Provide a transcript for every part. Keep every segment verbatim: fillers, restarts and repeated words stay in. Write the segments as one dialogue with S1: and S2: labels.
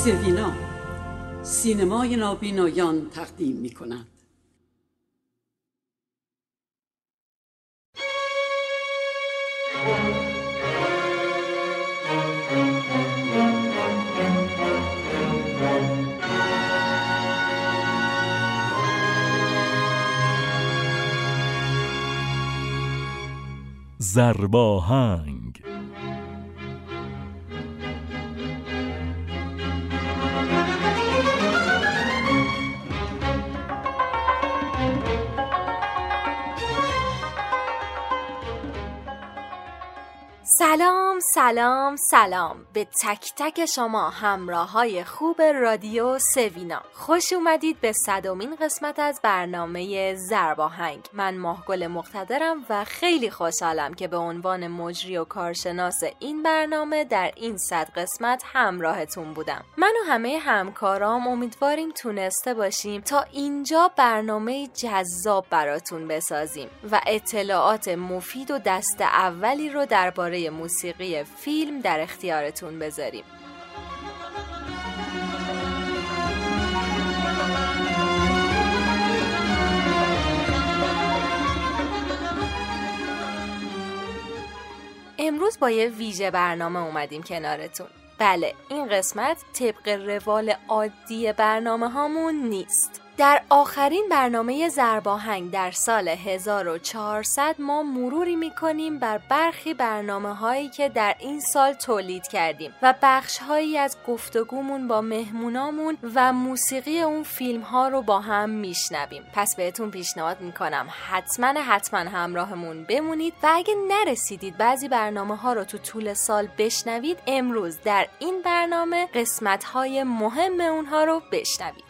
S1: سوینا سینمای نابینایان تقدیم می کند.
S2: ضرباهنگ.
S3: سلام سلام سلام به تک تک شما همراه های خوب رادیو سوینا. خوش اومدید به صدمین قسمت از برنامه ضرباهنگ. من ماهگل مقتدرم و خیلی خوشحالم که به عنوان مجری و کارشناس این برنامه در این صد قسمت همراهتون بودم. من و همه همکارام امیدواریم تونسته باشیم تا اینجا برنامه جذاب براتون بسازیم و اطلاعات مفید و دست اولی رو درباره موسیقی فیلم در اختیارتون بذاریم. امروز با یه ویژه برنامه اومدیم کنارتون. بله، این قسمت طبق روال عادی برنامه هامون نیست. در آخرین برنامه ضرباهنگ در سال هزار و چهارصد ما مروری میکنیم بر برخی برنامه هایی که در این سال تولید کردیم و بخش هایی از گفتگومون با مهمونامون و موسیقی اون فیلم ها رو با هم میشنویم. پس بهتون پیشنهاد میکنم حتما حتما همراهمون بمونید و اگه نرسیدید بعضی برنامه ها رو تو طول سال بشنوید، امروز در این برنامه قسمت های مهم اونها رو بشنوید.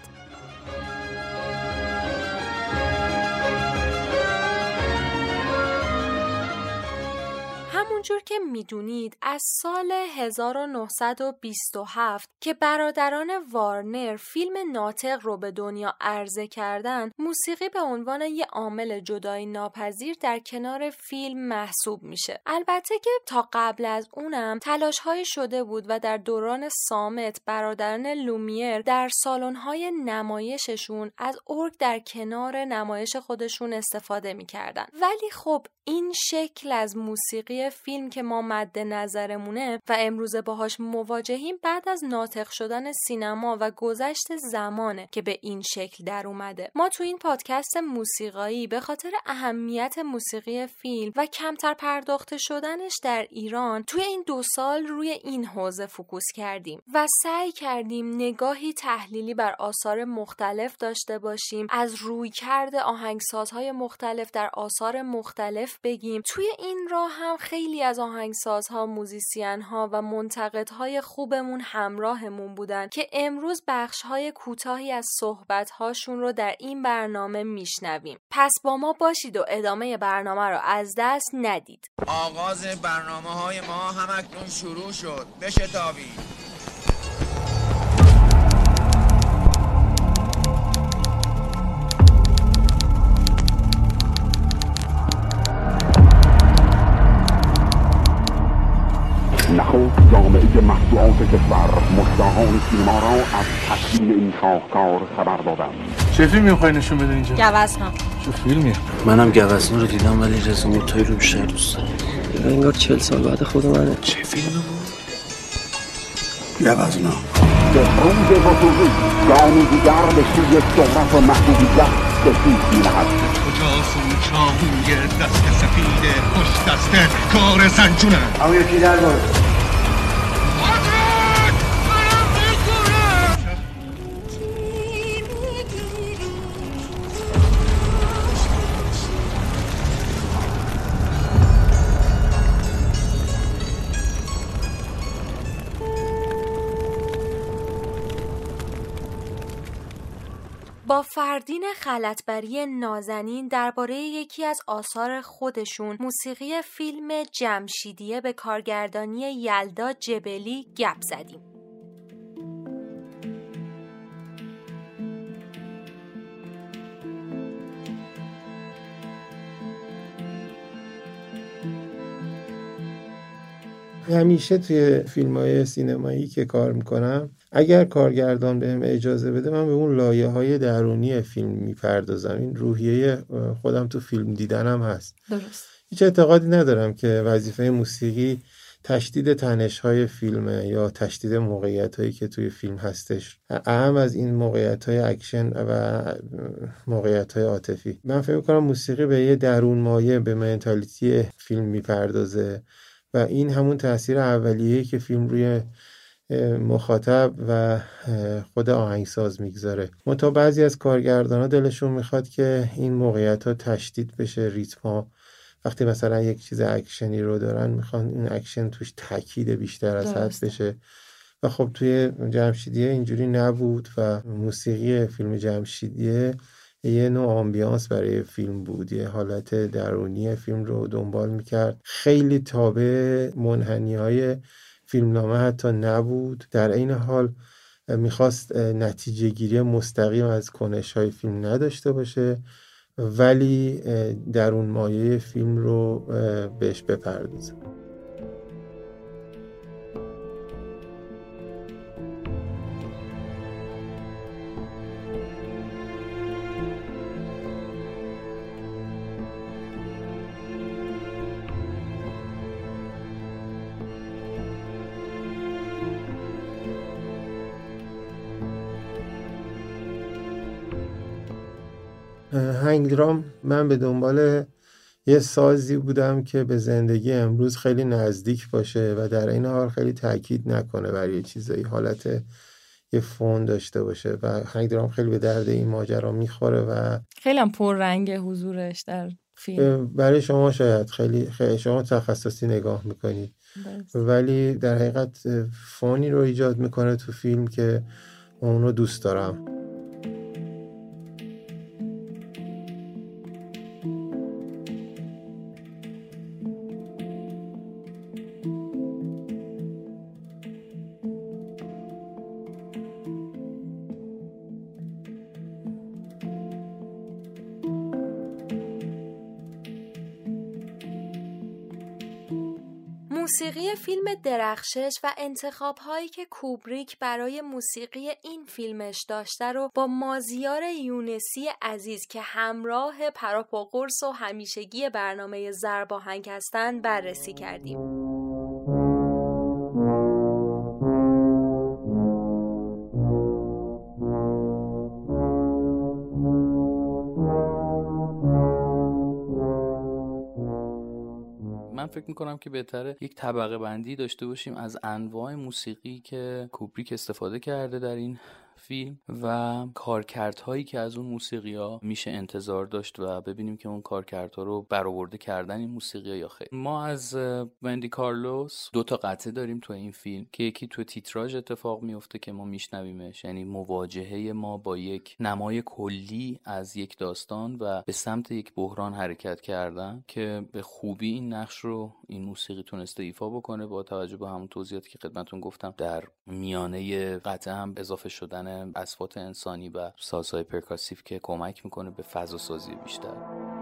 S3: همونجور که میدونید از سال هزار و نهصد و بیست و هفت که برادران وارنر فیلم ناطق رو به دنیا عرضه کردن، موسیقی به عنوان یه عامل جدایی ناپذیر در کنار فیلم محسوب میشه. البته که تا قبل از اونم تلاش‌هایی شده بود و در دوران صامت برادران لومیر در سالن‌های نمایششون از ارگ در کنار نمایش خودشون استفاده میکردن. ولی خب این شکل از موسیقی فیلم که ما مد نظرمونه و امروز باهاش مواجهیم بعد از ناطق شدن سینما و گذشت زمانه که به این شکل در اومده. ما تو این پادکست موسیقایی به خاطر اهمیت موسیقی فیلم و کمتر پرداخته شدنش در ایران توی این دو سال روی این حوزه فوکوس کردیم و سعی کردیم نگاهی تحلیلی بر آثار مختلف داشته باشیم، از رویکرد آهنگسازهای مختلف در آثار مختلف بگیم. توی این راه هم خیلی از آهنگسازها، موزیسین‌ها و منتقدهای خوبمون همراهمون بودن که امروز بخش‌های کوتاهی از صحبت‌هاشون رو در این برنامه میشنویم. پس با ما باشید و ادامه برنامه رو از دست ندید.
S4: آغاز برنامه‌های ما همکنون شروع شد. بشتابید.
S5: نخست جامعه مطبوعات کشور مشتاقان سینما را از تکمیل این شاهکار خبر دادند.
S6: چه فیلمی میخوای نشون بده اینجا؟
S3: گوزنا.
S6: چه فیلمی؟
S7: منم گوزنا رو دیدم ولی رضا موتایی رو بیشتر دوست دارم. انگار چهل سال بعد خود منه.
S6: چه فیلمی بود؟
S5: گوزنا. به روز بزرگی گامی دیگر به سوی شهرت و محبوبیت کشید می‌نهد.
S8: کجاست اون چاهوی دست سفید خوش دسته کار زنجونه؟
S5: همون یکی در برد.
S3: با فردین خلعتبری نازنین درباره یکی از آثار خودشون، موسیقی فیلم جمشیدیه به کارگردانی یلدا جبلی گپ زدیم.
S9: همیشه توی فیلم‌های سینمایی که کار میکنم اگر کارگردان بهم اجازه بده من به اون لایه‌های درونی فیلم میپردازم. این روحیه خودم تو فیلم دیدنم هست.
S3: درست.
S9: هیچ اعتقادی ندارم که وظیفه موسیقی تشدید تنش‌های فیلمه یا تشدید موقعیت‌هایی که توی فیلم هستش. اهم از این موقعیت‌های اکشن و موقعیت‌های عاطفی. من فکر می‌کنم موسیقی به یه درون مایه به منتالیتی فیلم میپردازه و این همون تأثیر اولیه‌ای که فیلم روی مخاطب و خود آهنگساز میگذاره. منتها بعضی از کارگردانا دلشون میخواد که این موقعیت‌ها تشدید بشه، ریتم‌ها وقتی مثلا یک چیز اکشنی رو دارن میخوان این اکشن توش تاکید بیشتر از حد بشه و خب توی جمشیدیه اینجوری نبود و موسیقی فیلم جمشیدیه یه نوع آمبیانس برای فیلم بود، یه حالت درونی فیلم رو دنبال میکرد، خیلی تابع منحنی‌های فیلمنامه حتی نبود، در این حال میخواست نتیجه گیری مستقیم از کنش‌های فیلم نداشته باشه ولی درون مایه فیلم رو بهش بپردازه. هنگ درام من به دنبال یه سازی بودم که به زندگی امروز خیلی نزدیک باشه و در این حال خیلی تاکید نکنه بر یه چیزایی، حالت یه فون داشته باشه و هنگ درام خیلی به درد این ماجرا میخوره و
S3: خیلی هم پر رنگ حضورش در فیلم.
S9: برای شما شاید خیلی, خیلی شما تخصصی نگاه میکنید ولی در حقیقت فونی رو ایجاد میکنه تو فیلم که اون رو دوست دارم.
S3: موسیقی فیلم درخشش و انتخاب‌هایی که کوبریک برای موسیقی این فیلمش داشته رو با مازیار یونسی عزیز که همراه پراپاقرص و همیشگی برنامه ضرباهنگ هستن بررسی کردیم.
S10: من فکر میکنم که بهتره یک طبقه بندی داشته باشیم از انواع موسیقی که کوبریک استفاده کرده در این فیلم و کارکردهایی که از اون موسیقی‌ها میشه انتظار داشت و ببینیم که اون کارکردها رو برآورده کردن این موسیقی‌ها یا خیر. ما از وندی کارلوس دو تا قطعه داریم تو این فیلم که یکی تو تیتراژ اتفاق میفته که ما میشنویمش، یعنی مواجهه ما با یک نمای کلی از یک داستان و به سمت یک بحران حرکت کردن که به خوبی این نقش رو این موسیقی تونسته ایفا بکنه با توجه به همون توضیحاتی که خدمتتون گفتم. در میانه قطعه هم اضافه شدن اصوات انسانی و سازهای پرکاسیو که کمک میکنه به فضا سازی بیشتر.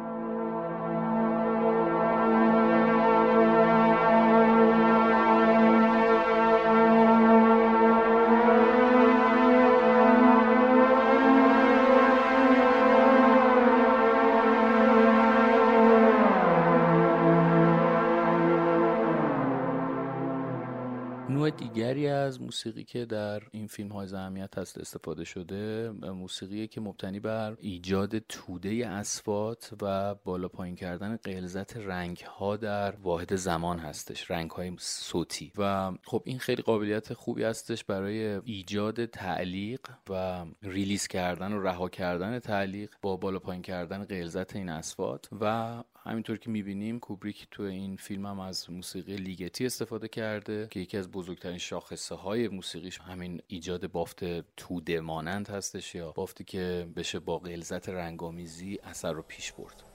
S10: نوع دیگری از موسیقی که در این فیلم های اهمیت هست استفاده شده موسیقی که مبتنی بر ایجاد توده اصوات و بالا پایین کردن غلظت رنگ ها در واحد زمان هستش، رنگ های صوتی و خب این خیلی قابلیت خوبی هستش برای ایجاد تعلیق و ریلیز کردن و رها کردن تعلیق با بالا پایین کردن غلظت این اصوات و همینطور که میبینیم کوبریک تو این فیلم هم از موسیقی لیگتی استفاده کرده که یکی از بزرگترین شاخصه های موسیقیش همین ایجاد بافت توده مانند هستش یا بافتی که بشه با غلظت رنگامیزی اثر رو پیش برد.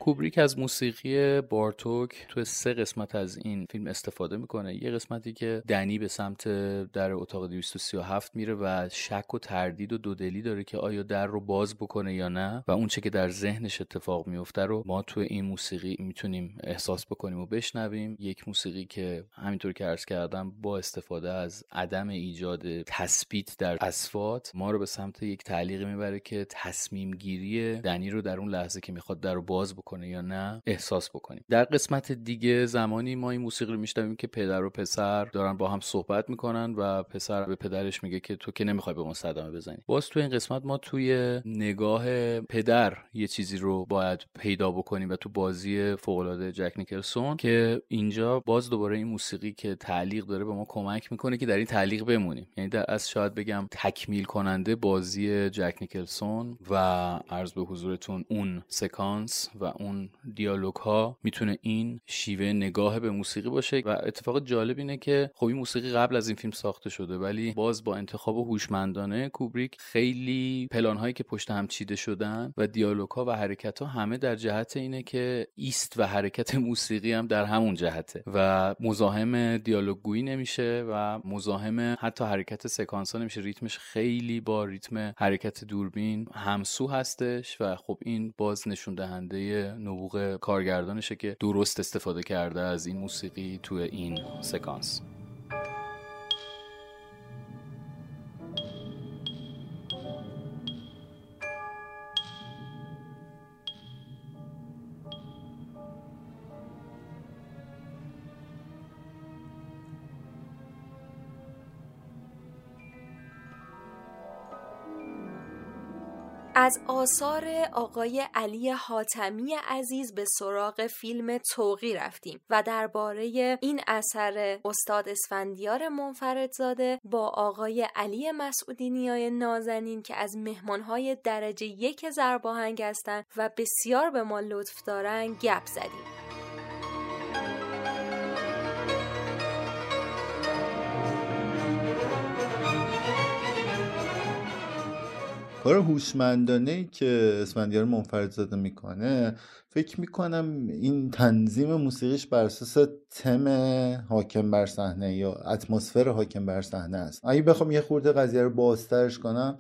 S10: کوبریک از موسیقی بارتوک تو سه قسمت از این فیلم استفاده میکنه. یه قسمتی که دنی به سمت در اتاق دویست و سی و هفت میره و شک و تردید و دودلی داره که آیا در رو باز بکنه یا نه و اون چه که در ذهنش اتفاق میفته رو ما تو این موسیقی میتونیم احساس بکنیم و بشنویم. یک موسیقی که همینطور که عرض کردم با استفاده از عدم ایجاد تثبیت در اصوات ما رو به سمت یک تعلیقی میبره که تصمیم گیری دنی رو در اون لحظه که میخواد در رو باز بکنه یا نه احساس بکنیم. در قسمت دیگه زمانی ما این موسیقی رو میشنویم که پدر و پسر دارن با هم صحبت میکنن و پسر به پدرش میگه که تو که نمیخوای به ما صدمه بزنی. باز تو این قسمت ما توی نگاه پدر یه چیزی رو باید پیدا بکنیم و تو بازی فوق‌العاده جک نیکلسون که اینجا باز دوباره این موسیقی که تعلیق داره به ما کمک میکنه که در این تعلیق بمونیم. یعنی در از شاید بگم تکمیل کننده بازی جک نیکلسون و عرض به حضورتون اون سکانس و اون دیالوگ ها میتونه این شیوه نگاه به موسیقی باشه. و اتفاق جالب اینه که خب این موسیقی قبل از این فیلم ساخته شده ولی باز با انتخاب هوشمندانه کوبریک خیلی پلان هایی که پشت هم چیده شدن و دیالوگ ها و حرکت ها همه در جهت اینه که ایست و حرکت موسیقی هم در همون جهته و مزاحم دیالوگ گویی نمیشه و مزاحم حتی حرکت سکانس ها نمیشه. ریتمش خیلی با ریتم حرکت دوربین همسو هستش و خب این باز نشون دهنده نبوغ کارگردانشه که درست استفاده کرده از این موسیقی توی این سکانس.
S3: از آثار آقای علی حاتمی عزیز به سراغ فیلم طوقی رفتیم و درباره این اثر استاد اسفندیار منفردزاده با آقای علی مسعودی نیای نازنین که از مهمانهای درجه یک ضرباهنگ هستند و بسیار به ما لطف دارن گپ زدیم.
S11: کار هوشمندانه‌ای که اسفندیار منفردزاده میکنه فکر میکنم این تنظیم موسیقیش بر اساس تم حاکم بر صحنه یا اتمسفر حاکم بر صحنه است. اگه بخوام یه خورده قضیه رو بازترش کنم،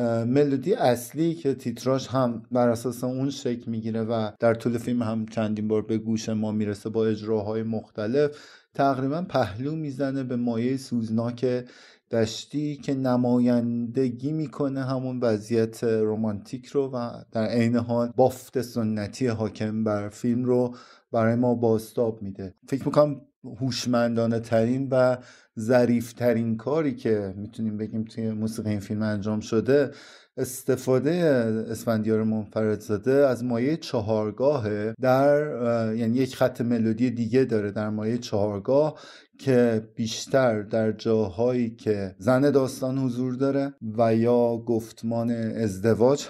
S11: ملودی اصلی که تیتراژ هم بر اساس اون شکل میگیره و در طول فیلم هم چندین بار به گوش ما میرسه با اجراهای مختلف، تقریبا پهلو میزنه به مایه سوزناک دشتی که نمایندگی میکنه همون وضعیت رمانتیک رو و در عین حال بافت سنتی حاکم بر فیلم رو برای ما بازتاب میده. فکر میکنم هوشمندانه ترین و ظریف ترین کاری که میتونیم بگیم توی موسیقی این فیلم انجام شده استفاده اسفندیار منفردزاده از مایه چهارگاهه. در یعنی یک خط ملودی دیگه داره در مایه چهارگاه که بیشتر در جاهایی که زن داستان حضور داره و یا گفتمان ازدواج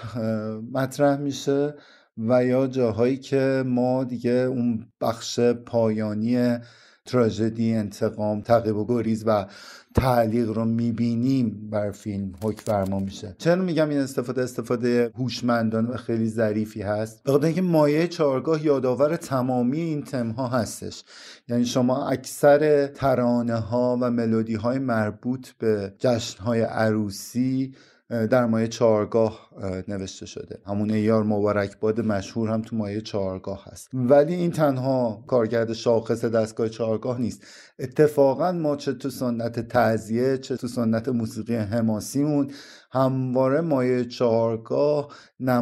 S11: مطرح میشه و یا جاهایی که ما دیگه اون بخش پایانی تراژدی، انتقام، تعقیب و گریز و تعلیق رو میبینیم بر فیلم حکم فرما میشه. چرا میگم این استفاده استفاده هوشمندانه و خیلی ظریفی هست؟ به خاطر اینکه مایه چهارگاه یادآور تمامی این تم‌ها هستش. یعنی شما اکثر ترانه ها و ملودی های مربوط به جشن های عروسی در مایه چهارگاه نوشته شده. همون ایار مبارکباد مشهور هم تو مایه چهارگاه هست. ولی این تنها کارگرد شاخص دستگاه چهارگاه نیست. اتفاقا ما چه تو سنت تعزیه چه تو سنت موسیقی حماسیمون همواره مایه چهارگاه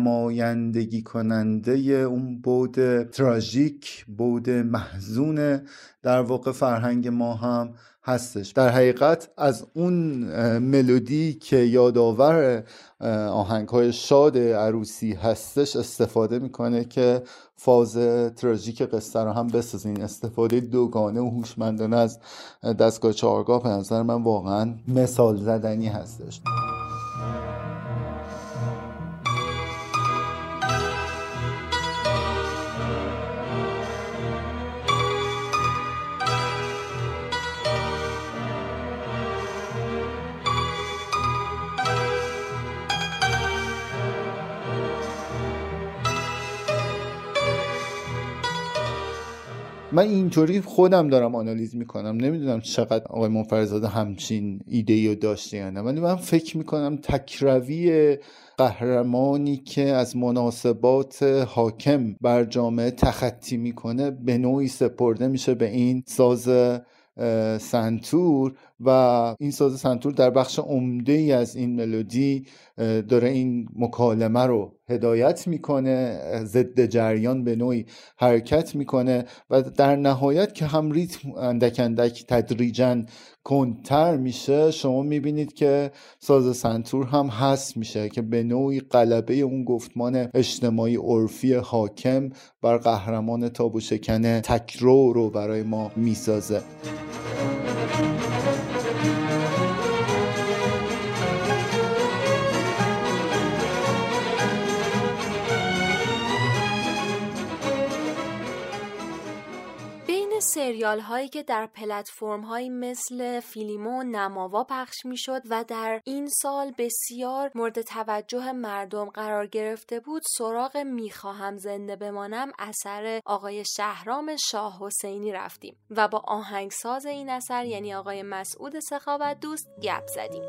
S11: نمایندگی کننده اون بعد تراژیک، بعد محزون در واقع فرهنگ ما هم هستش. در حقیقت از اون ملودی که یادآور آهنگ‌های شاد عروسی هستش استفاده میکنه که فاز تراژیک قصه رو هم بسازه. این استفاده دوگانه و هوشمندانه از دستگاه چهارگاه به نظر من واقعا مثال زدنی هستش. من اینطوری خودم دارم آنالیز میکنم، نمیدونم چقدر آقای منفردزاده همچین ایده‌ای رو داشته یا نه، ولی من فکر میکنم تکروی قهرمانی که از مناسبات حاکم بر جامعه تخطی میکنه به نوعی سپرده میشه به این ساز سنتور و این ساز سنتور در بخش عمده ای از این ملودی داره این مکالمه رو هدایت میکنه، ضد جریان به نوعی حرکت میکنه و در نهایت که هم ریتم اندک اندک تدریجاً کندتر میشه، شما میبینید که ساز سنتور هم حذف میشه که به نوعی غلبه اون گفتمان اجتماعی عرفی حاکم بر قهرمان تابو شکن تکرو رو برای ما میسازه.
S3: سریال هایی که در پلتفرم هایی مثل فیلیمو و نماوا پخش می شد و در این سال بسیار مورد توجه مردم قرار گرفته بود، سراغ میخواهم زنده بمانم اثر آقای شهرام شاه حسینی رفتیم و با آهنگساز این اثر یعنی آقای مسعود سخاوت دوست گپ زدیم.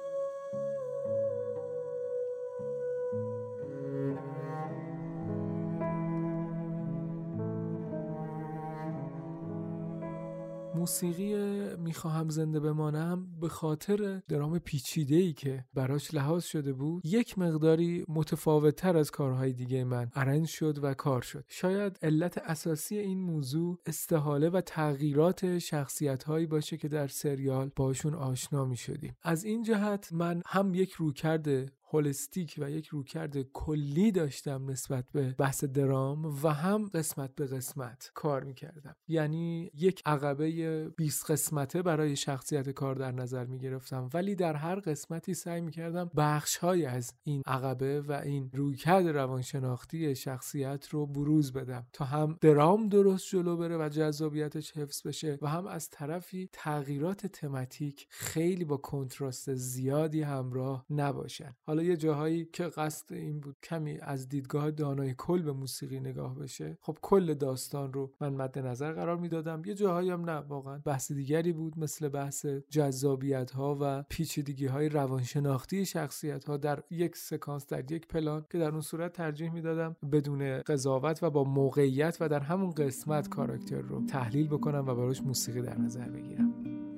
S12: موسیقی میخواهم زنده بمانم به خاطر درام پیچیده‌ای که براش لحاظ شده بود یک مقداری متفاوت‌تر از کارهای دیگه من ارنج شد و کار شد. شاید علت اساسی این موضوع استحاله و تغییرات شخصیت‌هایی باشه که در سریال باشون آشنا می‌شدیم. از این جهت من هم یک رویکرد هولستیک و یک رویکرد کلی داشتم نسبت به بحث درام و هم قسمت به قسمت کار میکردم، یعنی یک عقبه بیست قسمته برای شخصیت کار در نظر میگرفتم، ولی در هر قسمتی سعی میکردم بخش‌های از این عقبه و این رویکرد روانشناختی شخصیت رو بروز بدم تا هم درام درست جلو بره و جذابیتش حفظ بشه و هم از طرفی تغییرات تماتیک خیلی با کنتراست زیادی همراه نباشن. حالا یه جاهایی که قصد این بود کمی از دیدگاه دانای کل به موسیقی نگاه بشه، خب کل داستان رو من مد نظر قرار میدادم. یه جاهایی هم نه، واقعا بحث دیگری بود، مثل بحث جذابیت ها و پیچیدگی های روانشناختی شخصیت ها در یک سکانس، در یک پلان، که در اون صورت ترجیح میدادم بدون قضاوت و با موقعیت و در همون قسمت کاراکتر رو تحلیل بکنم و براش موسیقی در نظر بگیرم.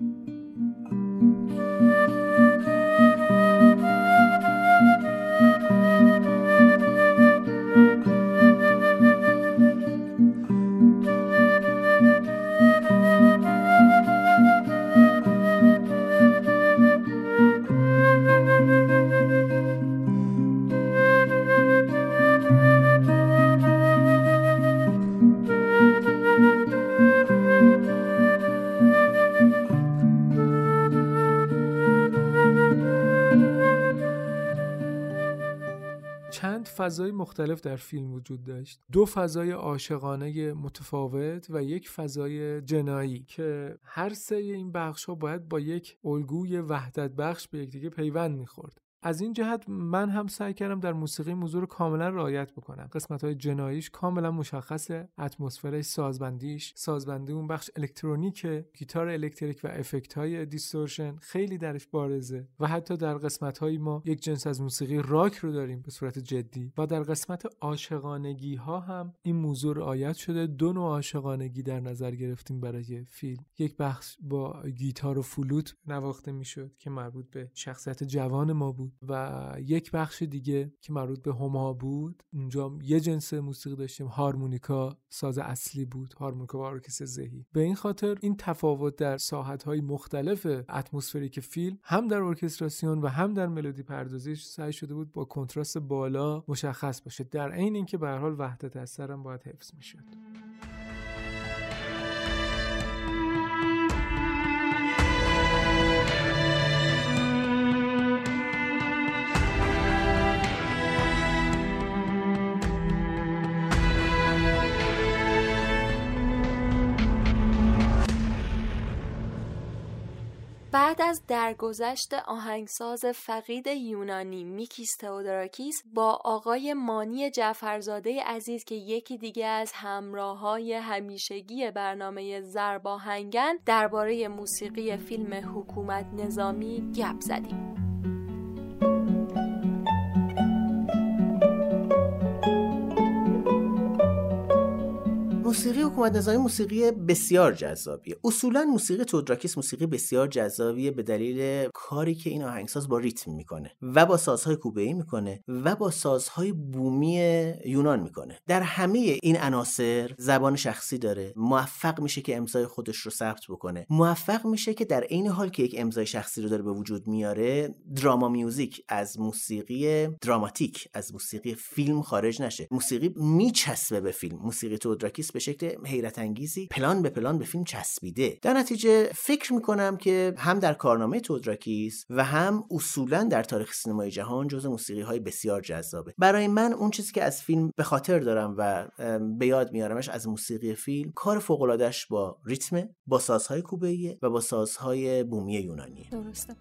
S12: فضای مختلف در فیلم وجود داشت. دو فضای عاشقانه متفاوت و یک فضای جنایی که هر سه این بخش‌ها باید با یک الگوی وحدت بخش به یکدیگه پیوند می‌خورد. از این جهت من هم سعی کردم در موسیقی موضوع رو کاملا رعایت بکنم. قسمت‌های جناییش کاملا مشخصه، اتمسفرش، سازبندیش، سازبندی اون بخش الکترونیک، گیتار الکتریک و افکت‌های دیستورشن خیلی درش بارزه و حتی در قسمت‌های ما یک جنس از موسیقی راک رو داریم به صورت جدی و در قسمت عاشقانگی‌ها هم این موضوع رعایت شده. دو نوع عاشقانگی در نظر گرفتیم برای فیلم. یک بخش با گیتار و فلوت نواخته می‌شد که مربوط به شخصیت جوان ما بود و یک بخش دیگه که مربوط به هما بود. اونجا یه جنس موسیقی داشتیم، هارمونیکا ساز اصلی بود، هارمونیکا و ارکستر ذهی. به این خاطر این تفاوت در ساحت‌های مختلف اتمسفریک فیلم هم در ارکستراسیون و هم در ملودی پردازیش سعی شده بود با کنتراست بالا مشخص باشه، در عین اینکه به هر حال وحدت اثر هم باید حفظ می‌شد.
S3: بعد از درگذشت آهنگساز فقید یونانی میکیس تئودوراکیس با آقای مانی جعفرزاده عزیز که یکی دیگه از همراه‌های همیشگی برنامه ضرباهنگن درباره موسیقی فیلم حکومت نظامی گپ زدیم.
S13: موسیقی حکومت نظامی موسیقی بسیار جذابیه. اصولا موسیقی تئودوراکیس موسیقی بسیار جذابیه به دلیل کاری که این آهنگساز با ریتم میکنه و با سازهای کوبه‌ای میکنه و با سازهای بومی یونان میکنه. در همه این عناصر زبان شخصی داره، موفق میشه که امضای خودش رو ثبت بکنه، موفق میشه که در عین حال که یک امضای شخصی رو داره به وجود میاره، دراما میوزیک از موسیقی دراماتیک، از موسیقی فیلم خارج نشه. موسیقی میچسبه به فیلم. موسیقی تئودوراکیس به شکل حیرت انگیزی پلان به پلان به فیلم چسبیده. در نتیجه فکر میکنم که هم در کارنامه تئودوراکیس و هم اصولا در تاریخ سینمای جهان جزو موسیقی های بسیار جذابه. برای من اون چیزی که از فیلم به خاطر دارم و به یاد میارمش از موسیقی فیلم، کار فوق العاده‌اش با ریتم، با سازهای کوبه‌ای و با سازهای بومی یونانی.
S3: درسته.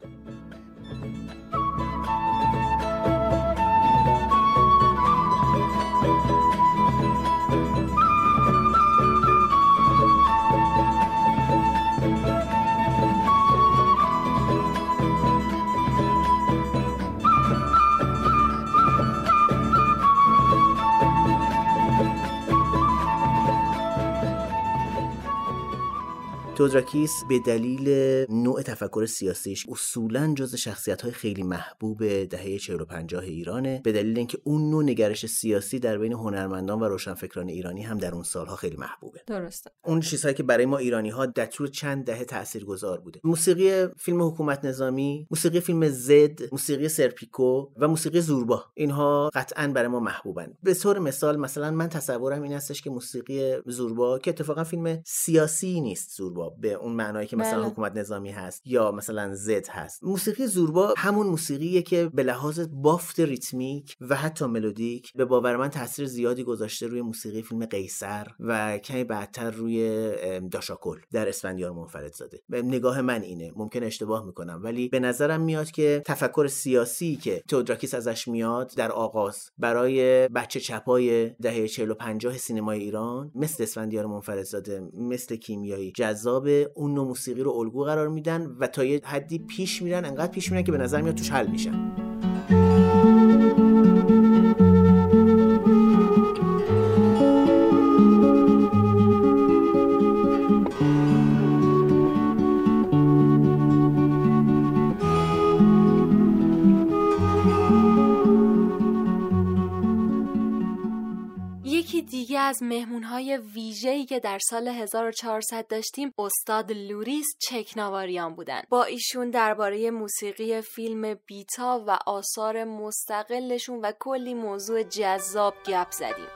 S13: تئودوراکیس به دلیل نوع تفکر سیاسیش اصولاً جز شخصیت‌های خیلی محبوب دهه چهل و پنجاه ایرانه، به دلیل اینکه اون نوع نگرش سیاسی در بین هنرمندان و روشنفکران ایرانی هم در اون سالها خیلی محبوبه.
S3: درسته.
S13: اون چیزهایی که برای ما ایرانی‌ها در طول چند دهه تاثیرگذار بوده. موسیقی فیلم حکومت نظامی، موسیقی فیلم زد، موسیقی سرپیکو و موسیقی زوربا، اینها قطعاً برای ما محبوبن. به طور مثال مثلا من تصورم این هستش که موسیقی زوربا که اتفاقا فیلم سیاسی نیست، زوربا به اون معنایی که مثلا بله. حکومت نظامی هست یا مثلا زد هست، موسیقی زوربا همون موسیقیه که به لحاظ بافت ریتمیک و حتی ملودیک به باور من تاثیر زیادی گذاشته روی موسیقی فیلم قیصر و کمی بعدتر روی داشاکل در اسفندیار منفردزاده. نگاه من اینه، ممکن اشتباه میکنم، ولی به نظرم میاد که تفکر سیاسی که تئودوراکیس ازش میاد در آغاز برای بچه چپای دهه چهل و پنجاه سینمای ایران مثل اسفندیار منفردزاده، مثل کیمیایی، جذاب، اون نوع موسیقی رو الگو قرار میدن و تا یه حدی پیش میرن، انقدر پیش میرن که به نظر میاد توش حل میشن.
S3: دیگه از مهمونهای ویژه‌ای که در سال هزار و چهارصد داشتیم استاد لوریس چکناواریان بودن. با ایشون درباره موسیقی فیلم بیتا و آثار مستقلشون و کلی موضوع جذاب گپ زدیم.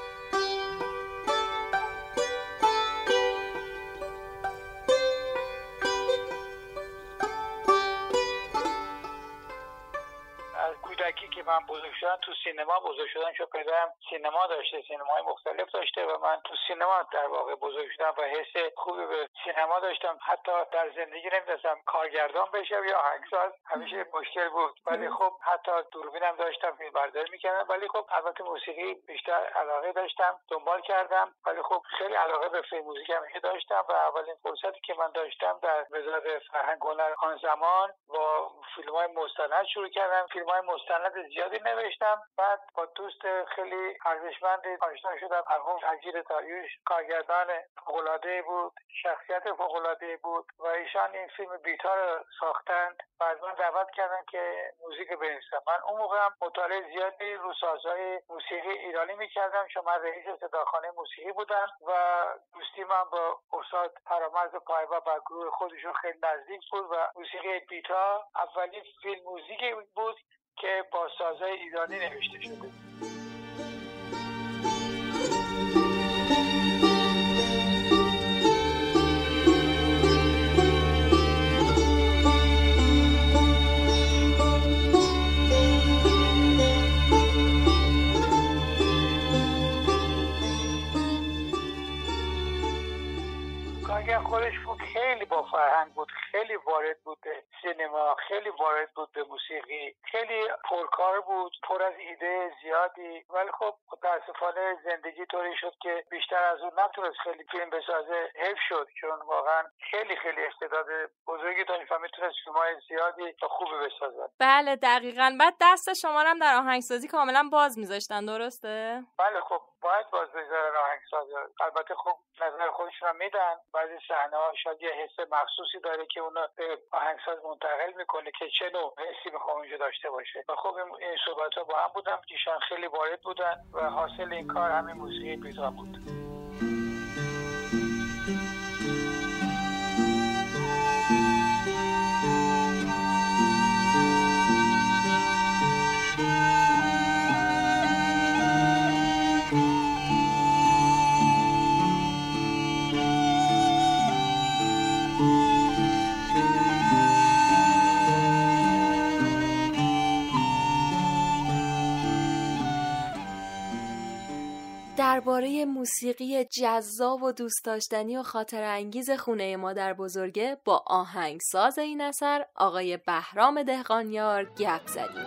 S14: که من بزرگ شدم تو سینما بزرگ شدم، چون پدرم سینما داشته، سینماهای مختلف داشته و من تو سینما در واقع بزرگ شدم و حس خوبی به سینما داشتم. حتی در زندگی نمی‌دونستم کارگردان بشم یا آهنگساز، همیشه مشکل بود. ولی خب حتی دوربینم داشتم، فیلم برداری می‌کردم، ولی خب البته موسیقی بیشتر علاقه داشتم، دنبال کردم. ولی خب خیلی علاقه به فیلم موزیک همیشه داشتم و اولین فرصتی که من داشتم در وزارت فرهنگ و هنر آن زمان با فیلم‌های مستند شروع کردم. فیلم‌های مستند زیادی نوشتم. بعد با دوست خیلی ارزشمند آشنا شدم، مرحوم اجیر داریوش، کارگردان فوق‌العاده‌ای بود، شخصیت فوق‌العاده‌ای بود و ایشان این فیلم بیتا رو ساختند و از من دعوت کردن که موزیک بنویسم. من اون موقع هم مطالعه زیادی رو سازهای موسیقی ایرانی می‌کردم، چون من رئیس صداخوانه موسیقی بودم و دوستی من با استاد فرامرز پایوا و گروه خودشون خیلی نزدیک بود و موسیقی بیتا اولین فیلم موزیکی بود که با سازهای ایرانی نوشته شده. کارگر خودش بود، خیلی با فرهنگ بود، خیلی وارد بود به سینما، خیلی وارد بود به موسیقی، خیلی پرکار بود، پر از ایده زیادی. ولی خب متاسفانه زندگی طوری شد که بیشتر از اون نتونست خیلی فیلم بسازه. حیف شد، چون واقعا خیلی خیلی استعداد بزرگی داشت و میتونست فیلم‌های زیادی و خوبی بسازه.
S3: بله دقیقاً. بعد دست شما رو هم در آهنگسازی کاملا باز میذاشتن، درسته؟
S14: بله خب باید باز بذارن آهنگسازی. البته خب نظر خودشون هم میدن، بعضی صحنه‌ها شاید یه حس مخصوصی داره که اونو به آهنگساز منتقل میکنه که چه نوع حسی میخوام اونجا داشته باشه. و خب این صحبت‌ها با هم بودن، ایشان خیلی وارد بودن و حاصل این کار همین موسیقی پیدا بود.
S3: درباره موسیقی جذاب و دوست داشتنی و خاطر انگیز خونه مادر بزرگه با آهنگساز این اثر آقای بهرام دهقانیار گپ زدیم.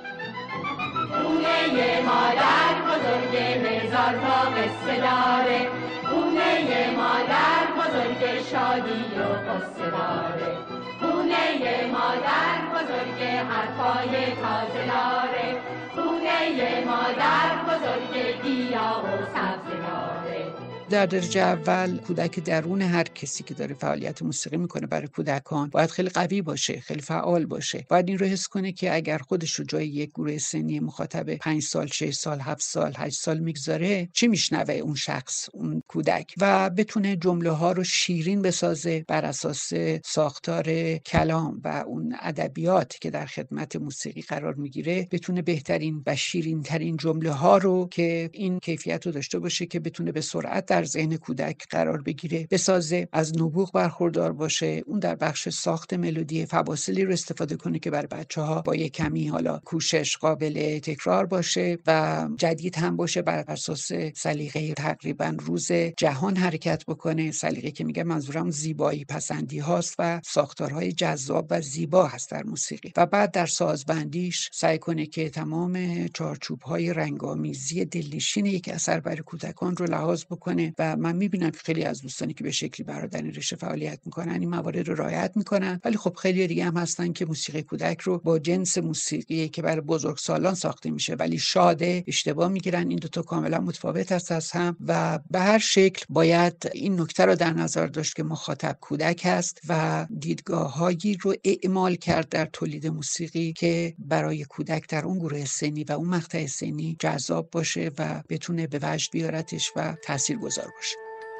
S15: خونه مادر بزرگ هزار تا قصه داره، خونه مادر بزرگ شادی و قصه داره، خونه مادر بزرگ حرفای تازه داره، خونه مادر بزرگ گیاه و سبزه داره.
S16: در درجه اول کودک درون هر کسی که داره فعالیت موسیقی میکنه برای کودکان باید خیلی قوی باشه، خیلی فعال باشه. باید این رو حس کنه که اگر خودش رو جای یک گروه سنی مخاطب پنج سال، شش سال، هفت سال، هشت سال میگذاره، چی میشنوه اون شخص، اون کودک، و بتونه جمله ها رو شیرین بسازه بر اساس ساختار کلام و اون ادبیات که در خدمت موسیقی قرار میگیره، بتونه بهترین و شیرین ترین جمله ها رو که این کیفیت رو داشته باشه که بتونه به سرعت در ذهن کودک قرار بگیره بسازه، از نبوغ برخوردار باشه. اون در بخش ساخت ملودی فواصلی رو استفاده کنه که برای بچه‌ها با یک کمی حالا کوشش قابل تکرار باشه و جدید هم باشه، بر اساس سلیقه تقریبا روز جهان حرکت بکنه. سلیقه که میگم منظورم زیبایی پسندی هاست و ساختارهای جذاب و زیبا هست در موسیقی. و بعد در سازبندیش سعی کنه که تمام چارچوب‌های رنگامیزی دلنشین یک اثر برای کودکان رو لحاظ بکنه. و من میبینم که خیلی از دوستانی که به شکلی برای در این رشته فعالیت میکنن این موارد رو رعایت میکنن، ولی خب خیلی دیگه هم هستن که موسیقی کودک رو با جنس موسیقی که برای بزرگسالان ساخته میشه ولی شاده اشتباه میگیرن. این دو تا کاملا متفاوت است از هم و به هر شکل باید این نکته رو در نظر داشت که مخاطب کودک است و دیدگاه‌هایی رو اعمال کرد در تولید موسیقی که برای کودک در اون گروه سنی و اون مقطع سنی جذاب باشه و بتونه به وجد بیارتش و تاثیرگذار باشه.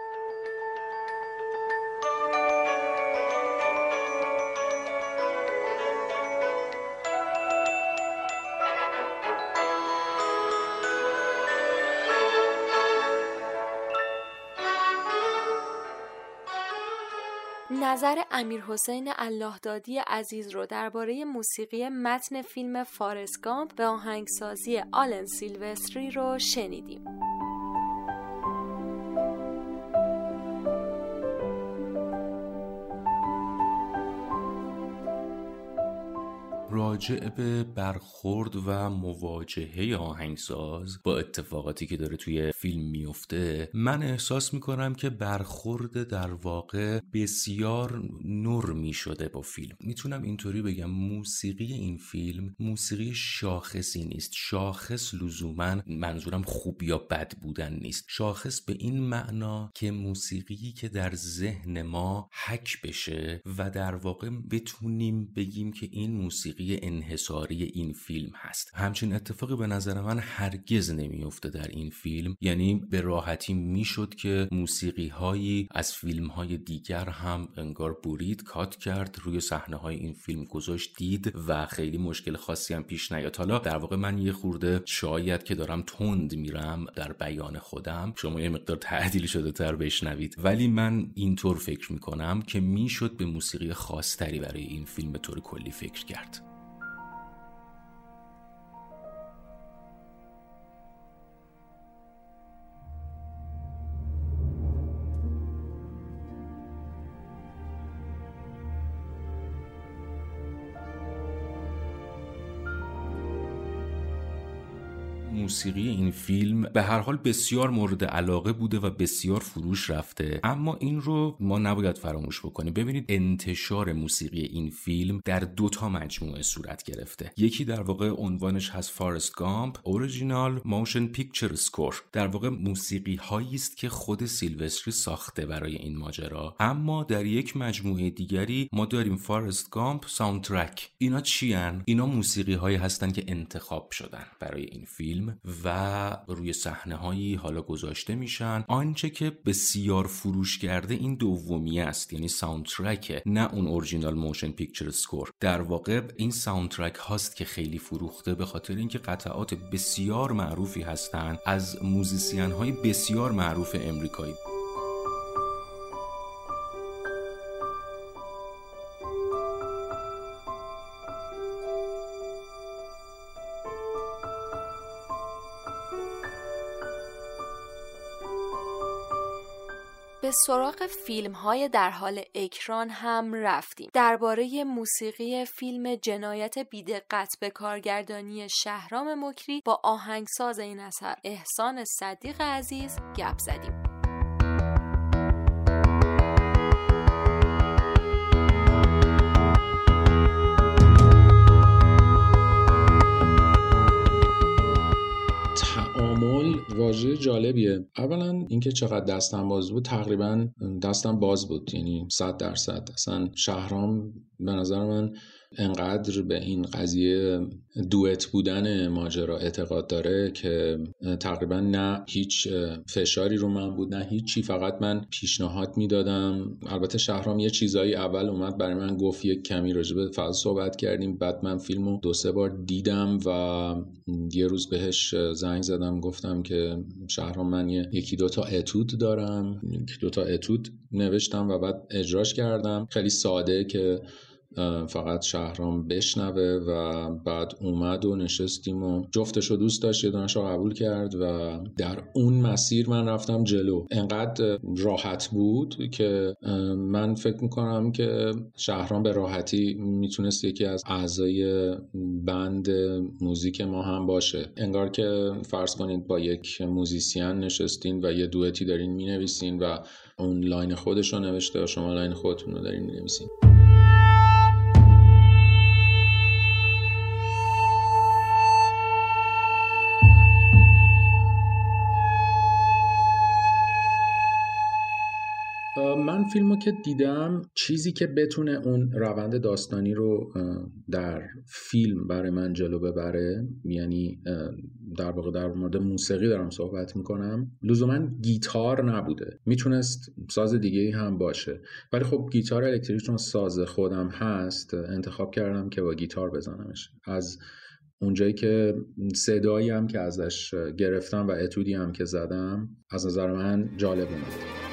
S3: نظر امیرحسین اللهدادی عزیز رو درباره موسیقی متن فیلم فارست گامپ به آهنگسازی آلن سیلوستری رو شنیدیم.
S17: راجع به برخورد و مواجهه آهنگساز با اتفاقاتی که داره توی فیلم میفته، من احساس میکنم که برخورد در واقع بسیار نرمی شده با فیلم. میتونم اینطوری بگم موسیقی این فیلم موسیقی شاخصی نیست. شاخص لزوما منظورم خوب یا بد بودن نیست. شاخص به این معنا که موسیقی که در ذهن ما حک بشه و در واقع بتونیم بگیم که این موسیقی انحصاری این فیلم هست. همچین اتفاقی به نظر من هرگز نمیفته در این فیلم. یعنی به راحتی میشد که موسیقی هایی از فیلم های دیگر هم انگار برید، کات کرد، روی صحنه های این فیلم گذاشت، دید و خیلی مشکل خاصی هم پیش نیاد. حالا در واقع من یه خورده شاید که دارم تند میرم در بیان خودم، شما یه مقدار تعدیل شده تر بشنوید، ولی من اینطور فکر میکنم که میشد به موسیقی خاصتری برای این فیلم به طور کلی فکر کرد. موسیقی این فیلم به هر حال بسیار مورد علاقه بوده و بسیار فروش رفته، اما این رو ما نباید فراموش بکنیم. ببینید انتشار موسیقی این فیلم در دو تا مجموعه صورت گرفته. یکی در واقع عنوانش هست فارست گامپ اوریجینال موشن پیکچر اسکور، در واقع موسیقی هایی است که خود سیلوستری ساخته برای این ماجرا. اما در یک مجموعه دیگری ما داریم فارست گامپ ساوندترک. اینا چی ان؟ اینا موسیقی هایی هستن که انتخاب شدن برای این فیلم و روی صحنه هایی حالا گذاشته میشن. آنچه که بسیار فروش کرده این دومیه است، یعنی ساوندترک، نه اون اورجینال موشن پیکچر اسکور. در واقع این ساوندترک هاست که خیلی فروخته، به خاطر اینکه قطعات بسیار معروفی هستن از موزیسین های بسیار معروف امریکایی.
S3: به سراغ فیلم‌های در حال اکران هم رفتیم. درباره موسیقی فیلم جنایت بی‌دقت به کارگردانی شهرام مکری با آهنگساز این اثر احسان صدیق عزیز گپ زدیم.
S18: واژه جالبیه. اولا اینکه چقدر دستم باز بود، تقریبا دستم باز بود، یعنی صد درصد. اصلا شهرام به نظر من انقدر به این قضیه دوئت بودن ماجرا اعتقاد داره که تقریبا نه هیچ فشاری رو من بود نه هیچی، فقط من پیشنهاد میدادم. البته شهرام یه چیزایی اول اومد برای من گفت، یک کمی راجع به فضا صحبت کردیم، بعد من فیلمو دو سه بار دیدم و یه روز بهش زنگ زدم گفتم که شهرام من یکی دو تا اتود دارم، یکی دو تا اتود نوشتم و بعد اجراش کردم، خیلی ساده که فقط شهرام بشنوه و بعد اومد و نشستیم و جفتشو دوست داشت، یه دونشو قبول کرد و در اون مسیر من رفتم جلو. انقدر راحت بود که من فکر میکنم که شهرام به راحتی میتونست یکی از اعضای بند موزیک ما هم باشه. انگار که فرض کنید با یک موزیسین نشستین و یه دوئتی دارین مینویسین و اون لاین خودشو نوشته و شما لاین خودتون رو دارین مینویسین. من فیلمو که دیدم، چیزی که بتونه اون روند داستانی رو در فیلم برای من جلو ببره، یعنی در واقع در مورد موسیقی دارم صحبت میکنم، لزوما گیتار نبوده، میتونست ساز دیگه‌ای هم باشه، ولی خب گیتار الکتریک چون ساز خودم هست انتخاب کردم که با گیتار بزنمش. از اونجایی که صدایی هم که ازش گرفتم و اتودی هم که زدم از نظر من جالب اومد.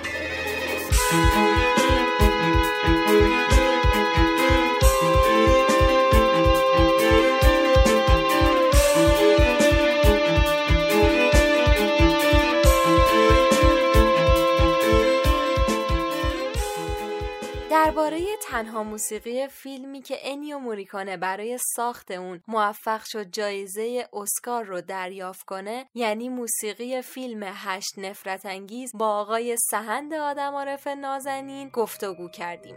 S3: درباره تنها موسیقی فیلمی که انیو موریکونه برای ساخت اون موفق شد جایزه اسکار رو دریافت کنه، یعنی موسیقی فیلم هشت نفرت انگیز، با آقای سهند آدمعارف نازنین گفتگو کردیم.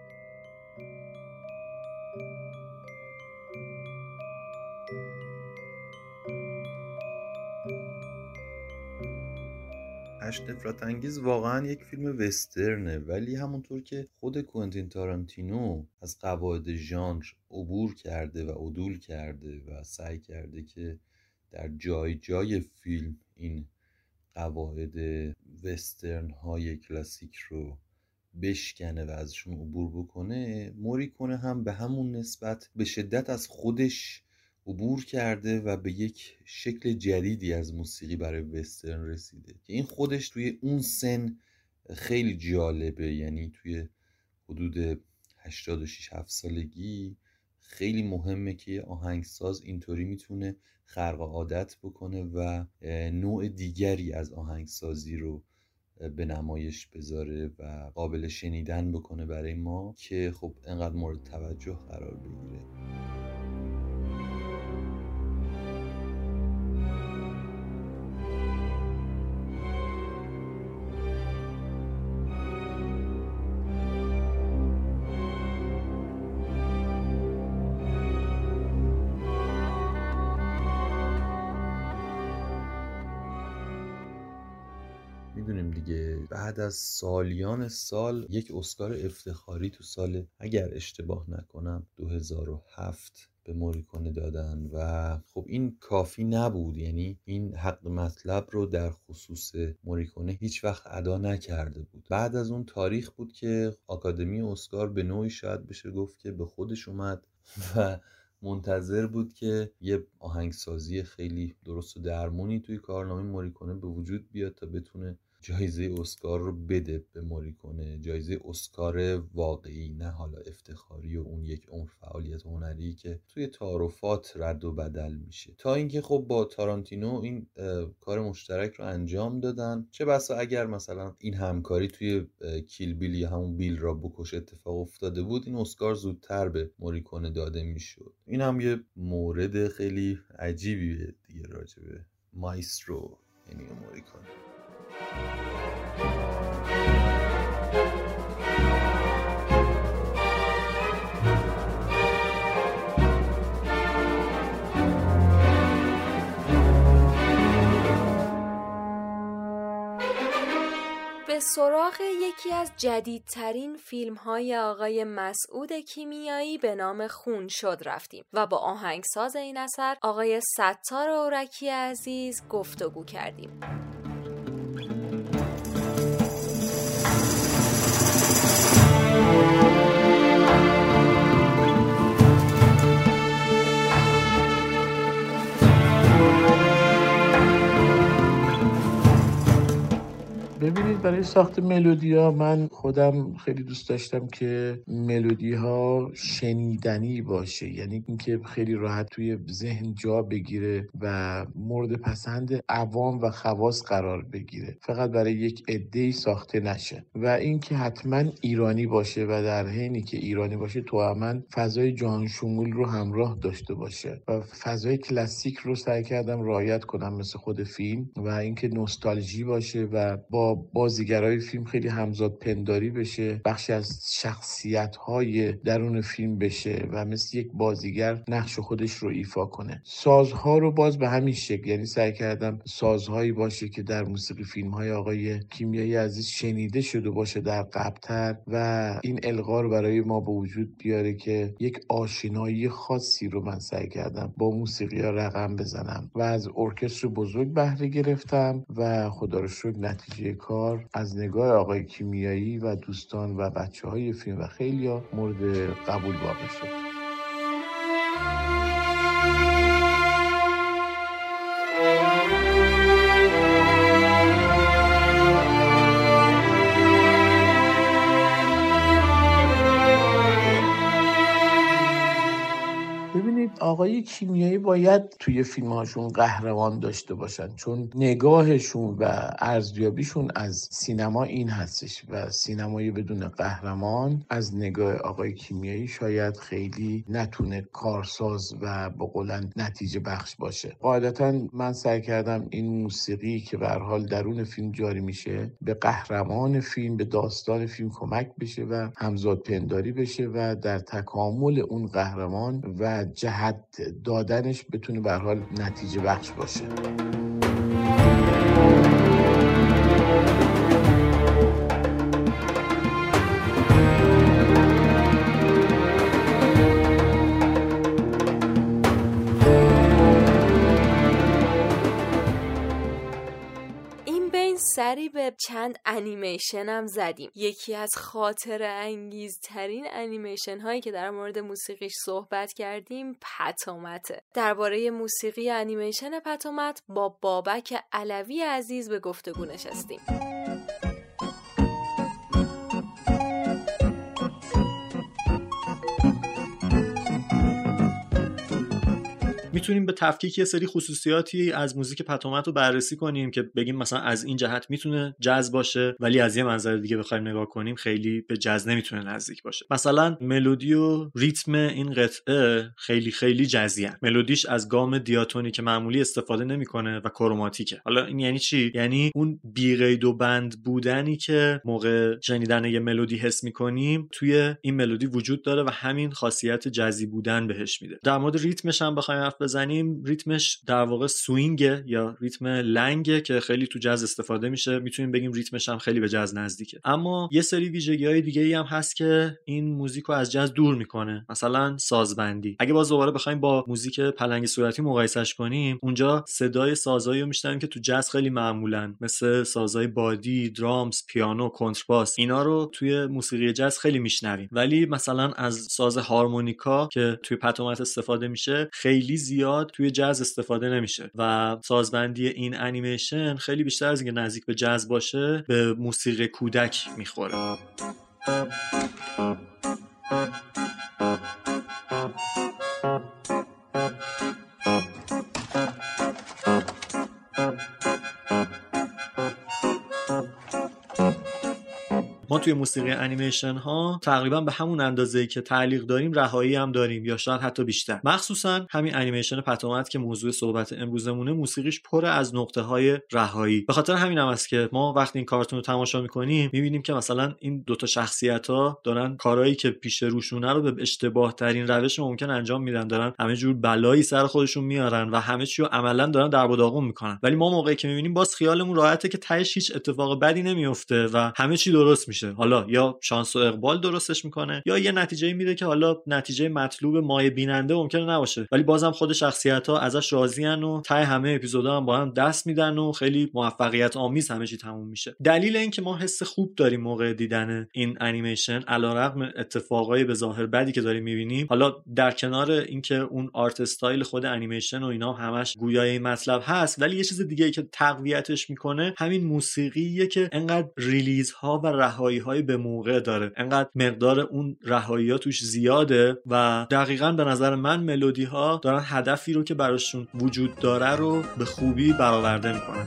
S19: هشت نفرت انگیز واقعا یک فیلم وسترنه، ولی همونطور که خود کوئنتین تارانتینو از قواعد ژانر عبور کرده و عدول کرده و سعی کرده که در جای جای فیلم این قواعد وسترن های کلاسیک رو بشکنه و ازشون عبور بکنه، موریکونه هم به همون نسبت به شدت از خودش عبور کرده و به یک شکل جدیدی از موسیقی برای وسترن رسیده که این خودش توی اون سن خیلی جالبه. یعنی توی حدود هشتاد و شش هفت سالگی خیلی مهمه که آهنگساز اینطوری میتونه خرق عادت بکنه و نوع دیگری از آهنگسازی رو به نمایش بذاره و قابل شنیدن بکنه برای ما که خب انقدر مورد توجه قرار بگیره. میدونیم دیگه بعد از سالیان سال یک اسکار افتخاری تو سال اگر اشتباه نکنم دو هزار و هفت به موریکونه دادن و خب این کافی نبود. یعنی این حق مطلب رو در خصوص موریکونه هیچ وقت ادا نکرده بود. بعد از اون تاریخ بود که آکادمی اسکار به نوعی شاید بشه گفت که به خودش اومد و منتظر بود که یه آهنگسازی خیلی درست و درمونی توی کارنامه موریکونه به وجود بیاد تا بتونه جایزه اسکار رو بده به موریکونه، جایزه اسکار واقعی، نه حالا افتخاری و اون یک عمر فعالیت هنری که توی تعارفات رد و بدل میشه. تا اینکه خب با تارانتینو این کار مشترک رو انجام دادن. چه بسا اگر مثلا این همکاری توی کیل بیل یا همون بیل را بکش اتفاق افتاده بود، این اسکار زودتر به موریکونه داده میشد. این هم یه مورد خیلی عجیبیه دیگه راجع به مایسترو یعنی موریکونه.
S3: به سراغ یکی از جدیدترین فیلم‌های آقای مسعود کیمیایی به نام خون شد رفتیم و با آهنگساز این اثر آقای ستار اورکی عزیز گفتگو کردیم.
S20: ببینید برای ساخت ملودی ها من خودم خیلی دوست داشتم که ملودی ها شنیدنی باشه، یعنی اینکه خیلی راحت توی ذهن جا بگیره و مورد پسند عوام و خواص قرار بگیره، فقط برای یک عده‌ای ساخته نشه و اینکه حتما ایرانی باشه و در حینی که ایرانی باشه توامان فضای جهان شمول رو همراه داشته باشه و فضای کلاسیک رو سعی کردم رعایت کنم مثل خود فیلم و اینکه نوستالژی باشه و با بازیگرای فیلم خیلی همزاد پنداری بشه، بخشی از شخصیت‌های درون فیلم بشه و مثل یک بازیگر نقش خودش رو ایفا کنه. سازها رو باز به همین شکل، یعنی سعی کردم سازهایی باشه که در موسیقی فیلم‌های آقای کیمیایی عزیز شنیده شده باشه در قبل‌تر و این القا رو برای ما به وجود بیاره که یک آشنایی خاصی رو من سعی کردم با موسیقی‌ها رقم بزنم و از ارکستر بزرگ بهره گرفتم و خدا رو شکر نتیجه کار از نگاه آقای کیمیایی و دوستان و بچه‌های فیلم و خیلی‌ها مورد قبول واقع شد. آقای کیمیایی باید توی فیلم‌هاشون قهرمان داشته باشن، چون نگاهشون و ارزیابیشون از سینما این هستش و سینمایی بدون قهرمان از نگاه آقای کیمیایی شاید خیلی نتونه کارساز و به قولن نتیجه بخش باشه. قاعدتاً من سعی کردم این موسیقی که به هر حال درون فیلم جاری میشه به قهرمان فیلم، به داستان فیلم کمک بشه و همزاد پنداری بشه و در تکامل اون قهرمان و جهت دادنش بتونه به هر حال نتیجه بخش باشه.
S3: سری به چند انیمیشن هم زدیم. یکی از خاطره انگیزترین انیمیشن هایی که در مورد موسیقیش صحبت کردیم پتومته. درباره موسیقی انیمیشن پتومت با بابک علوی عزیز به گفتگو نشستیم.
S21: میتونیم به تفکیک یه سری خصوصیاتی از موزیک پتومت رو بررسی کنیم که بگیم مثلا از این جهت میتونه جاز باشه، ولی از یه منظر دیگه بخوایم نگاه کنیم خیلی به جاز نمیتونه نزدیک باشه. مثلا ملودی و ریتم این قطعه خیلی خیلی جزیه. ملودیش از گام دیاتونیک معمولی استفاده نمیکنه و کروماتیکه. حالا این یعنی چی؟ یعنی اون بی قید و بند بودنی که موقع شنیدن یه ملودی حس میکنیم توی این ملودی وجود داره و همین خاصیت جزی بودن بهش میده. در مورد ریتمش هم بخوایم حرف بزنیم ریتمش در واقع سوینگه یا ریتم لنگه که خیلی تو جاز استفاده میشه. میتونیم بگیم ریتمش هم خیلی به جاز نزدیکه. اما یه سری ویژگی‌های دیگه‌ای هم هست که این موزیک رو از جاز دور میکنه. مثلا سازبندی. اگه باز دوباره بخوایم با موزیک پلنگ صورتی مقایسش کنیم، اونجا صدای سازایی رو میشنویم که تو جاز خیلی معمولن، مثل سازهای بادی، درامز، پیانو، کنترباس. اینا رو توی موسیقی جاز خیلی میشنویم. ولی مثلا از ساز هارمونیکا که توی پتومت استفاده میشه خیلی زیاد توی جاز استفاده نمیشه و سازبندی این انیمیشن خیلی بیشتر از اینکه نزدیک به جاز باشه به موسیقی کودک میخوره. ما توی موسیقی انیمیشن ها تقریبا به همون اندازه‌ای که تعلیق داریم رهایی هم داریم یا شاید حتی بیشتر. مخصوصا همین انیمیشن پتومت که موضوع صحبت امروزمونه، موسیقیش پر از نقطه‌های رهایی. به خاطر همین هم است که ما وقتی این کارتون رو تماشا می‌کنیم می‌بینیم که مثلا این دوتا شخصیت‌ها دارن کارهایی که پیش روشونه رو به اشتباه ترین روش ممکن انجام میدن، دارن همه جور بلایی سر خودشون میارن و همه چی رو عملاً دارن درب و داغون میکنن. ولی ما موقعی که می‌بینیم باز خیالمون راحته که تهش هیچ اتفاق بدی نمیفته و همه چی درست میشه. حالا یا شانس و اقبال درستش میکنه یا یه نتیجه میده که حالا نتیجه مطلوب مایه بیننده ممکنه نباشه، ولی بازم خود شخصیت‌ها ازش راضین و ته همه اپیزودا هم با هم دست میدن و خیلی موفقیت آمیز همه چی تموم میشه. دلیل این که ما حس خوب داریم موقع دیدن این انیمیشن علیرغم اتفاقای به ظاهر بدی که داریم میبینیم، حالا در کنار اینکه اون آرت استایل خود انیمیشن و اینا همش گویای این مطلب هست، ولی یه چیز دیگه‌ای که تقویتش میکنه همین موسیقیه که انقدر ریلیزها و رهایی‌های به موقع داره، انقدر مقدار اون رهایی‌ها توش زیاده و دقیقاً به نظر من ملودی‌ها دارن هدفی رو که براشون وجود داره رو به خوبی برآورده میکنن.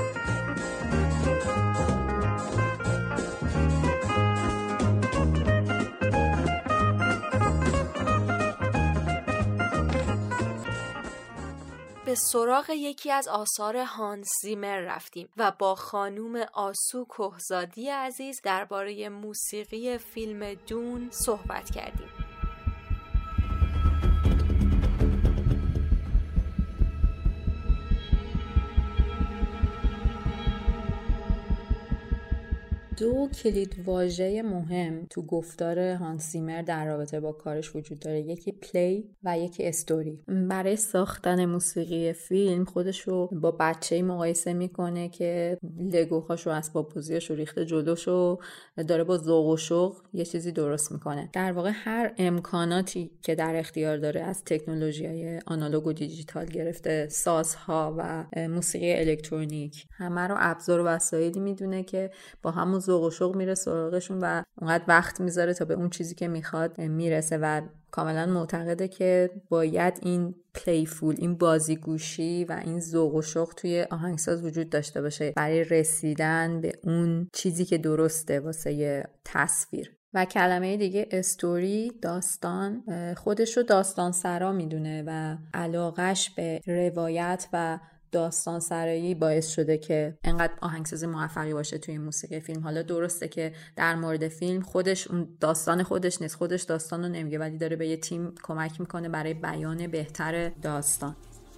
S3: به سراغ یکی از آثار هانس زیمر رفتیم و با خانوم آسو کهزادی عزیز درباره موسیقی فیلم دون صحبت کردیم.
S1: دو کلید واژه مهم تو گفتار هانس زیمر در رابطه با کارش وجود داره، یکی پلی و یکی استوری. برای ساختن موسیقی فیلم خودش رو با بچه‌ای مقایسه میکنه که لگوهاشو اسباب بازیاشو ریخته جلوشو داره با ذوق و شوق یه چیزی درست میکنه. در واقع هر امکاناتی که در اختیار داره از تکنولوژی‌های آنالوگ و دیجیتال گرفته سازها و موسیقی الکترونیک، همه رو ابزار و وسایلی میدونه که با همون ذوق و شوق میره سراغشون و اونقدر وقت میذاره تا به اون چیزی که میخواد میرسه و کاملا معتقده که باید این پلیفول، این بازیگوشی و این ذوق و شوق توی آهنگساز وجود داشته باشه برای رسیدن به اون چیزی که درسته واسه تصویر. و کلمه دیگه استوری، داستان، خودش رو داستان سرا میدونه و علاقش به روایت و داستان سرایی باعث شده که انقدر آهنگساز موفقی باشه توی موسیقی فیلم. حالا درسته که در مورد فیلم خودش اون داستان خودش نیست، خودش داستان رو نمیگه، ولی داره به یه تیم کمک میکنه برای بیان بهتر داستان.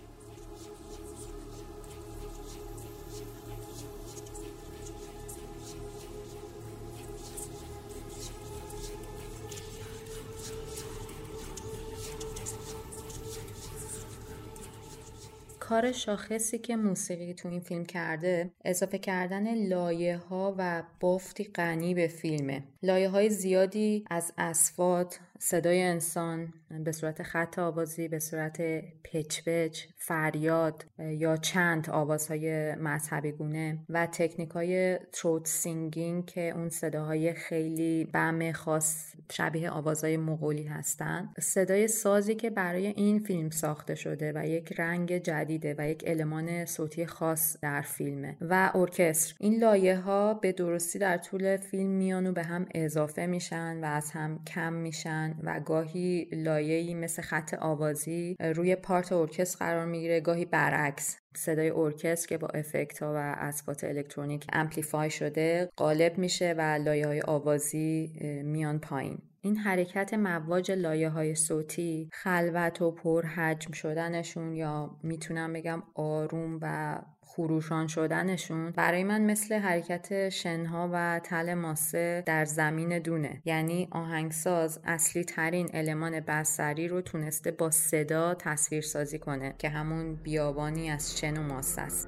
S1: کار شاخصی که موسیقی تو این فیلم کرده اضافه کردن لایه ها و بافتی غنی به فیلمه. لایه های زیادی از اصوات، صدای انسان به صورت خط آوازی، به صورت پچ پچ، فریاد یا چند آوازهای مذهبی گونه و تکنیک های تروت سینگینگ که اون صداهای خیلی بم خاص شبیه آوازهای مغولی هستن. صدای سازی که برای این فیلم ساخته شده و یک رنگ جدیده و یک المان صوتی خاص در فیلمه و ارکستر. این لایه ها به درستی در طول فیلم میان و به هم اضافه میشن و از هم کم میشن میشن و گاهی لایه‌ای مثل خط آوازی روی پارت ارکستر قرار میگیره، گاهی برعکس صدای ارکستر که با افکت ها و اسبات الکترونیک امپلیفای شده غالب میشه و لایه‌های آوازی میان پایین. این حرکت مواج لایه‌های صوتی، خلوت و پرحجم شدنشون یا میتونم بگم آروم و خروشان شدنشون برای من مثل حرکت شنها و تل ماسه در زمین دونه. یعنی آهنگساز اصلی ترین المان بصری رو تونسته با صدا تصویر سازی کنه که همون بیابانی از شن و ماسه است.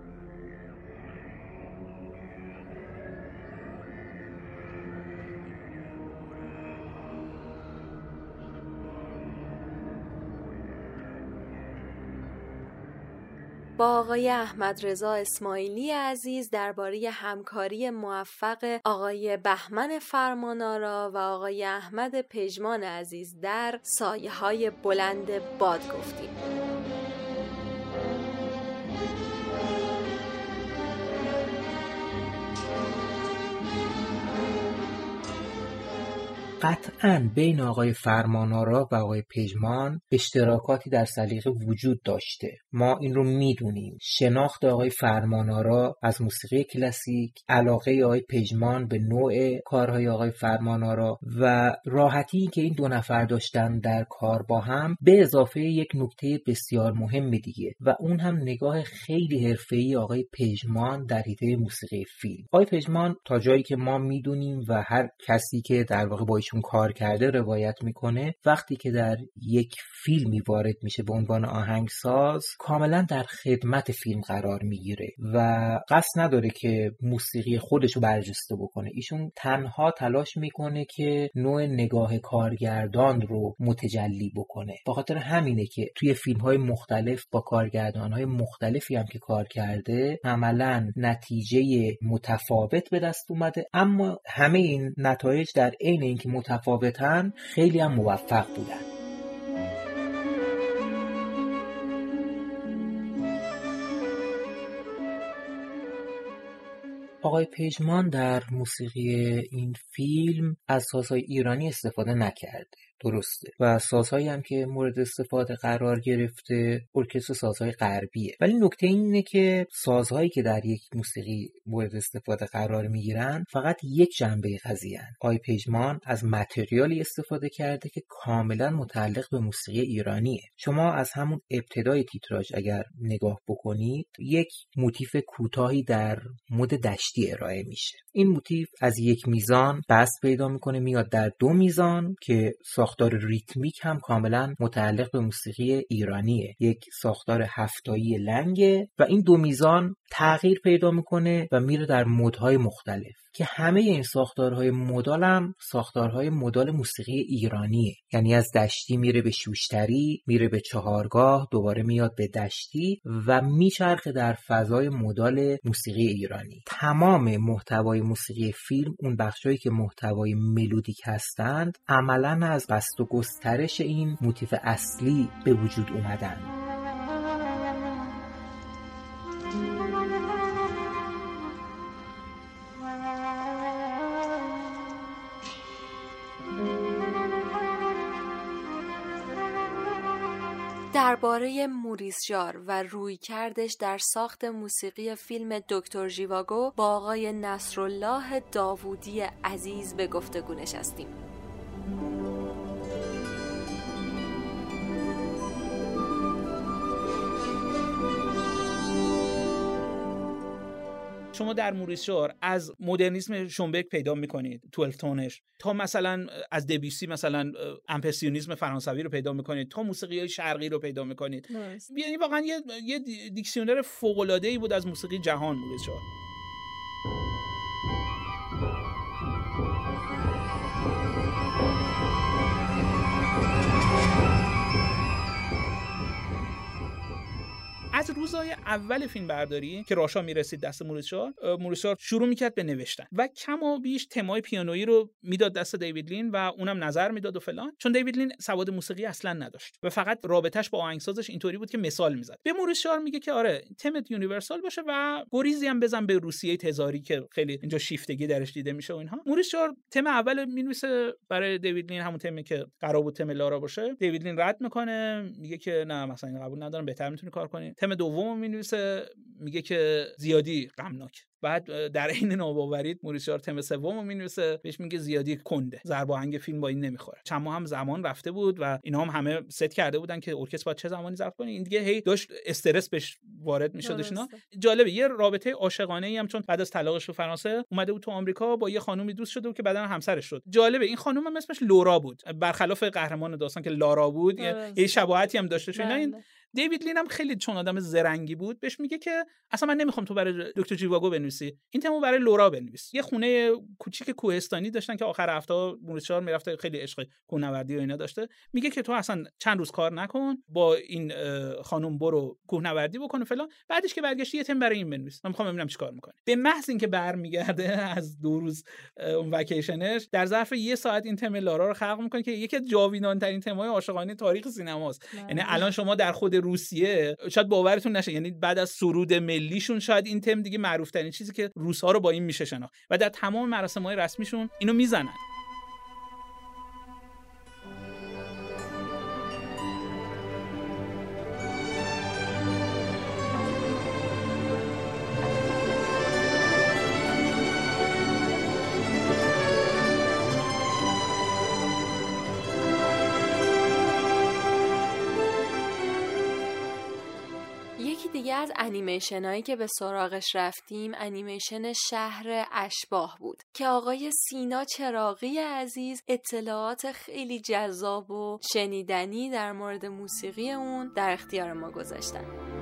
S3: با آقای احمد رضا اسماعیلی عزیز درباره همکاری موفق آقای بهمن فرمانآرا و آقای احمد پژمان عزیز در سایه‌های بلند باد گفتیم.
S2: قطعاً بین آقای فرمانآرا و آقای پژمان اشتراکاتی در سلیقه وجود داشته. ما این رو میدونیم. شناخت آقای فرمانآرا از موسیقی کلاسیک، علاقه آقای پژمان به نوع کارهای آقای فرمانآرا و راحتی که این دو نفر داشتن در کار با هم، به اضافه یک نکته بسیار مهم دیگه و اون هم نگاه خیلی حرفه‌ای آقای پژمان در حیطه موسیقی فیلم. آقای پژمان تا جایی که ما میدونیم و هر کسی که در واقع با ایشون کار کرده روایت میکنه، وقتی که در یک فیلمی وارد میشه به عنوان آهنگساز کاملا در خدمت فیلم قرار میگیره و قصد نداره که موسیقی خودشو برجسته بکنه. ایشون تنها تلاش میکنه که نوع نگاه کارگردان رو متجلی بکنه. به خاطر همینه که توی فیلم‌های مختلف با کارگردان‌های مختلفی هم که کار کرده عملاً نتیجه متفاوت به دست اومده، اما همه این نتایج در عین اینکه متفاوتن خیلی هم موفق بودن. آقای پژمان در موسیقی این فیلم از سازهای ایرانی استفاده نکرده، درسته، و سازهایی هم که مورد استفاده قرار گرفته ارکستر سازهای غربیه، ولی نکته اینه که سازهایی که در یک موسیقی مورد استفاده قرار میگیرن فقط یک جنبه قضیه هن. آقای پژمان از متریالی استفاده کرده که کاملا متعلق به موسیقی ایرانیه. شما از همون ابتدای تیتراژ اگر نگاه بکنید یک موتیف کوتاهی در مد دشتی ارائه میشه. این موتیف از یک میزان بست پیدا میکنه میاد در دو میزان که ساختار ریتمیک هم کاملا متعلق به موسیقی ایرانیه، یک ساختار هفتایی لنگه و این دو میزان تغییر پیدا میکنه و میره در مدهای مختلف که همه این ساختارهای مدال هم ساختارهای مدال موسیقی ایرانیه. یعنی از دشتی میره به شوشتری، میره به چهارگاه، دوباره میاد به دشتی و میچرخه در فضای مدال موسیقی ایرانی. تمام محتوای موسیقی فیلم، اون بخشایی که محتوای ملودیک هستند، عملاً از بست و گسترش این موتیف اصلی به وجود اومدن.
S3: درباره موریس ژار و رویکردش در ساخت موسیقی فیلم دکتر ژیواگو با آقای نصرالله داوودی عزیز به گفتگو نشستیم.
S22: شما در موریس ژار از مدرنیسم شونبرگ پیدا میکنید دوازده تونش، تا مثلا از دبیوسی مثلا امپرسیونیسم فرانسوی رو پیدا میکنید، تا موسیقی های شرقی رو پیدا میکنید. یعنی واقعا یه, یه دیکشنر فوق العاده ای بود از موسیقی جهان موریس ژار. از از روزهای اول فیلم برداری که راشا میرسید دست موریس شار، موریس شار شروع میکرد به نوشتن و کم و بیش تمای پیانویی رو میداد دست دیوید لین و اونم نظر میداد و فلان، چون دیوید لین سواد موسیقی اصلا نداشت و فقط رابطش با آهنگسازش اینطوری بود که مثال میزد. به موریس شار میگه که آره تمت یونیورسال باشه و گریزی هم بزن به روسیه تزاری که خیلی اینجا شیفتگی درش دیده میشه و اینها. موریس شار تم اول مینویسه برای دیوید لین، همون تمی که قرار بود تم لارا باشه. دیوید لین رد میکنه، میگه که نه مثلا این قبول ندارم، بهتر میتونی کار کنی. تم دوم مینویسه، میگه که زیادی غمناک. بعد در عین ناباوری موریس شار تم سومو مینویسه، بهش میگه زیادی کنده، ضرب آهنگ فیلم با این نمیخوره. چند ماه هم زمان رفته بود و اینا هم همه ست کرده بودن که ارکستر باید چه زمانی ضبط کنه. این دیگه هی داشت استرس بهش وارد میشدش. اینا جالبه، یه رابطه عاشقانه ای هم چون بعد از طلاقش تو فرانسه اومده بود تو آمریکا، با یه خانومی دوست شده بود که بعداً همسرش شد. جالبه این خانوم هم اسمش لورا بود، برخلاف قهرمان داستان که لارا بود. یه شباهتی هم داشته. اینا این دیوید لین هم خیلی چون آدم زرنگی بود بهش میگه که اصلا من نمیخوام تو برای دکتر جیواگو بنویسی، این تمو برای لورا بنویس. یه خونه کوچیک کوهستانی داشتن که آخر هفته موریس شار میرفته، خیلی عشق کوهنوردی و اینا داشته. میگه که تو اصلا چند روز کار نکن، با این خانم برو کوهنوردی بکن فلان، بعدش که برگشتی یه تم برای این بنویس، من میخوام ببینم چیکار میکنی. به محض اینکه برمیگرده از دو روز اون وکیشنش، در ظرف یه ساعت این تم لارا رو خلق میکنه که یکی از جاویدان ترین تم‌های عاشقانه تاریخ سینماست. یعنی الان شما در خود روسیه شاید باورتون نشه، یعنی بعد از سرود ملیشون شاید این تم دیگه معروف ترین چیزی که روس‌ها رو با این میشه شناخت و در تمام مراسم‌های رسمیشون اینو میزنن.
S3: دیگه از انیمیشن هایی که به سراغش رفتیم انیمیشن شهر اشباح بود که آقای سینا چراغی عزیز اطلاعات خیلی جذاب و شنیدنی در مورد موسیقی اون در اختیار ما گذاشتن.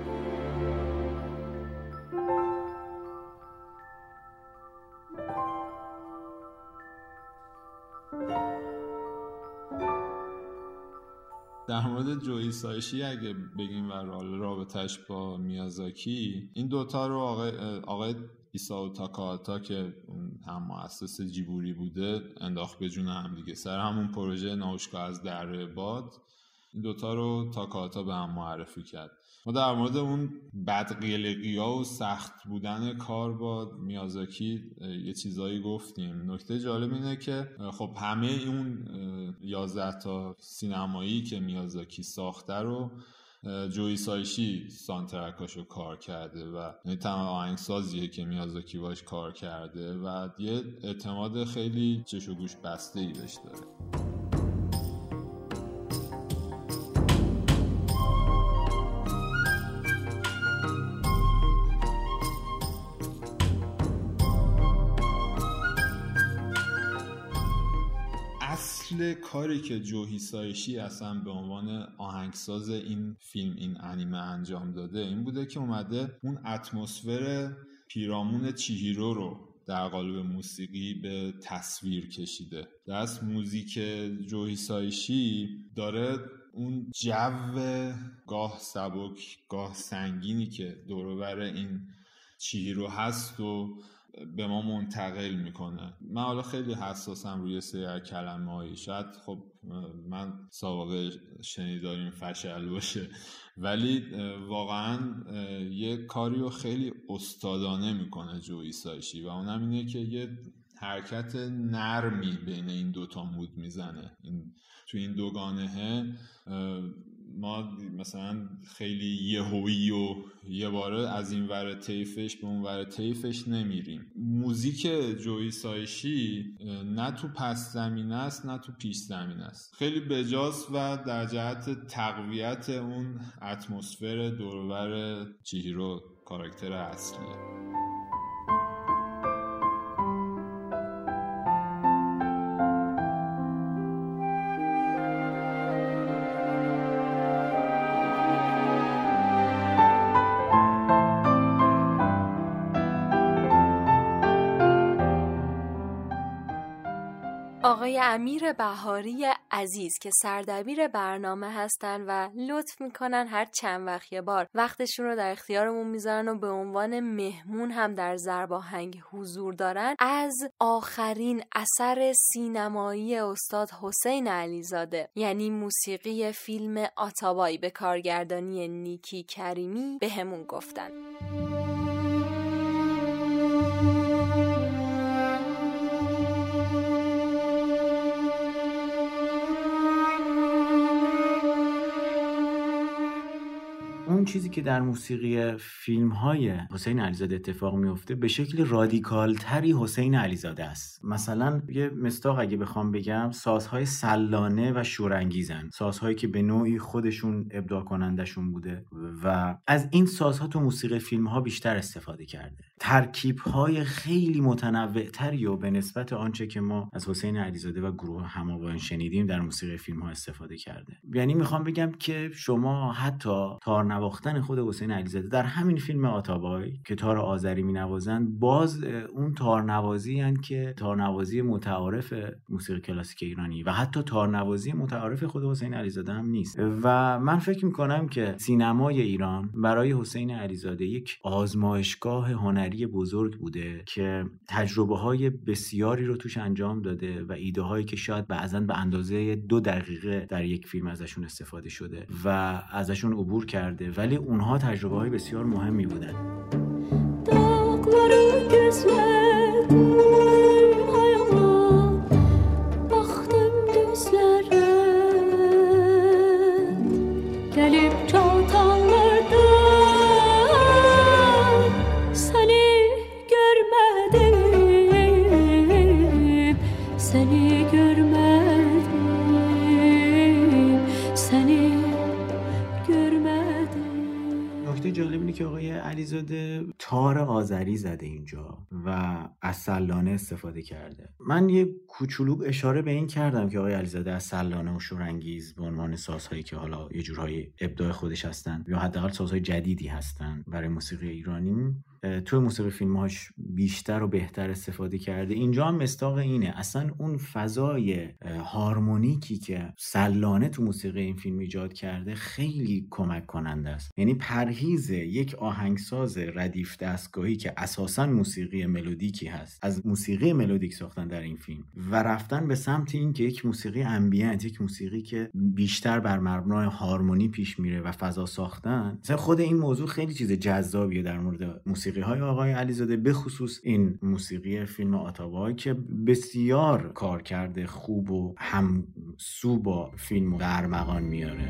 S4: در مورد جویی سایشی اگه بگیم و رابطش با میازاکی، این دوتا رو آقای, آقای ایساو تاکاهاتا که هم مؤسس جیبوری بوده انداخت به جون هم دیگه سر همون پروژه ناوشکا از دره باد. این دوتا رو تاکاهاتا به هم معرفی کرد. ما در مورد اون بدقلقی‌ها و سخت بودن کار با میازاکی یه چیزایی گفتیم. نکته جالب اینه که خب همه اون یازده تا سینمایی که میازاکی ساخته رو جویی سایشی سانترکاشو کار کرده و یعنی تمام آهنگسازیه که میازاکی باش کار کرده و یه اعتماد خیلی چش و گوش بسته‌ای بهش داره. اصل کاری که جو هیسایشی اصلا به عنوان آهنگساز این فیلم این انیمه انجام داده این بوده که اومده اون اتمسفر پیرامون چیهیرو رو در قالب موسیقی به تصویر کشیده. دست موزیک جو هیسایشی داره اون جو گاه سبک گاه سنگینی که دور و بر این چیهیرو هست و به ما منتقل میکنه. من حالا خیلی حساسم روی سری کلمه هایی، شاید خب من سابقه شنیداریم فشل باشه ولی واقعا یه کاری رو خیلی استادانه میکنه جو هیسایشی و اونم اینه که یه حرکت نرمی بین این دوتا مود میزنه. این تو این دوگانه ما مثلا خیلی یهویی و یه باره از این ور طیفش به اون ور طیفش نمیریم. موزیک جو هیسایشی نه تو پس زمینه است نه تو پیش زمینه است، خیلی بجاست و در جهت تقویت اون اتمسفر دور و بر چیهیرو کاراکتر اصلیه.
S3: آقای امیر بهاری عزیز که سردبیر برنامه هستن و لطف میکنن هر چند وقت یه بار وقتشون رو در اختیارمون میذارن و به عنوان مهمون هم در ضرباهنگ حضور دارن، از آخرین اثر سینمایی استاد حسین علیزاده یعنی موسیقی فیلم آتابای به کارگردانی نیکی کریمی به همون گفتن.
S6: اون چیزی که در موسیقی فیلم‌های حسین علیزاده اتفاق میفته به شکل رادیکال تری حسین علیزاده است. مثلا یه مستاق اگه بخوام بگم، سازهای سلانه و شورانگیزن، سازهایی که به نوعی خودشون ابداع کنندشون بوده و از این سازها تو موسیقی فیلم‌ها بیشتر استفاده کرده. ترکیب‌های خیلی متنوع تری و به نسبت آنچه که ما از حسین علیزاده و گروه هماوان شنیدیم در موسیقی فیلم‌ها استفاده کرده. یعنی میخوام بگم که شما حتی تار نواختن خود حسین علیزاده در همین فیلم آتابای که تار آذری می‌نوازند، باز اون تارنوازی هستند که تارنوازی متعارف موسیقی کلاسیک ایرانی و حتی تارنوازی متعارف خود حسین علیزاده هم نیست. و من فکر می‌کنم که سینمای ایران برای حسین علیزاده یک آزمایشگاه هنری بزرگ بوده که تجربه‌های بسیاری رو توش انجام داده و ایده‌هایی که شاید بعضاً به اندازه دو دقیقه در یک فیلم ازشون استفاده شده و ازشون عبور کرده، ولی اونها تجربه‌های بسیار مهمی بودن. که آقای علیزاده تار آذری زده اینجا و از سلانه استفاده کرده. من یه کوچولو اشاره به این کردم که آقای علیزاده از سلانه و شورانگیز به عنوان سازهایی که حالا یه جورهای ابداع خودش هستن یا حداقل سازهای جدیدی هستن برای موسیقی ایرانی، توی موسیقی فیلم‌هاش بیشتر و بهتر استفاده کرده. اینجا هم مستاق اینه، اصلا اون فضای هارمونیکی که سلانه تو موسیقی این فیلم ایجاد کرده خیلی کمک کننده است. یعنی پرهیز یک آهنگساز ردیف دستگاهی که اساساً موسیقی ملودیکی هست از موسیقی ملودیک ساختن در این فیلم و رفتن به سمت این که یک موسیقی امبینت، یک موسیقی که بیشتر بر مبنای هارمونی پیش میره و فضا ساختن، مثلا خود این موضوع خیلی چیز جذابیه در مورد موسیقی های آقای علیزاده، به خصوص این موسیقی فیلم آتابای که بسیار کار کرده خوب و همسو با فیلم و ارمغان میاره.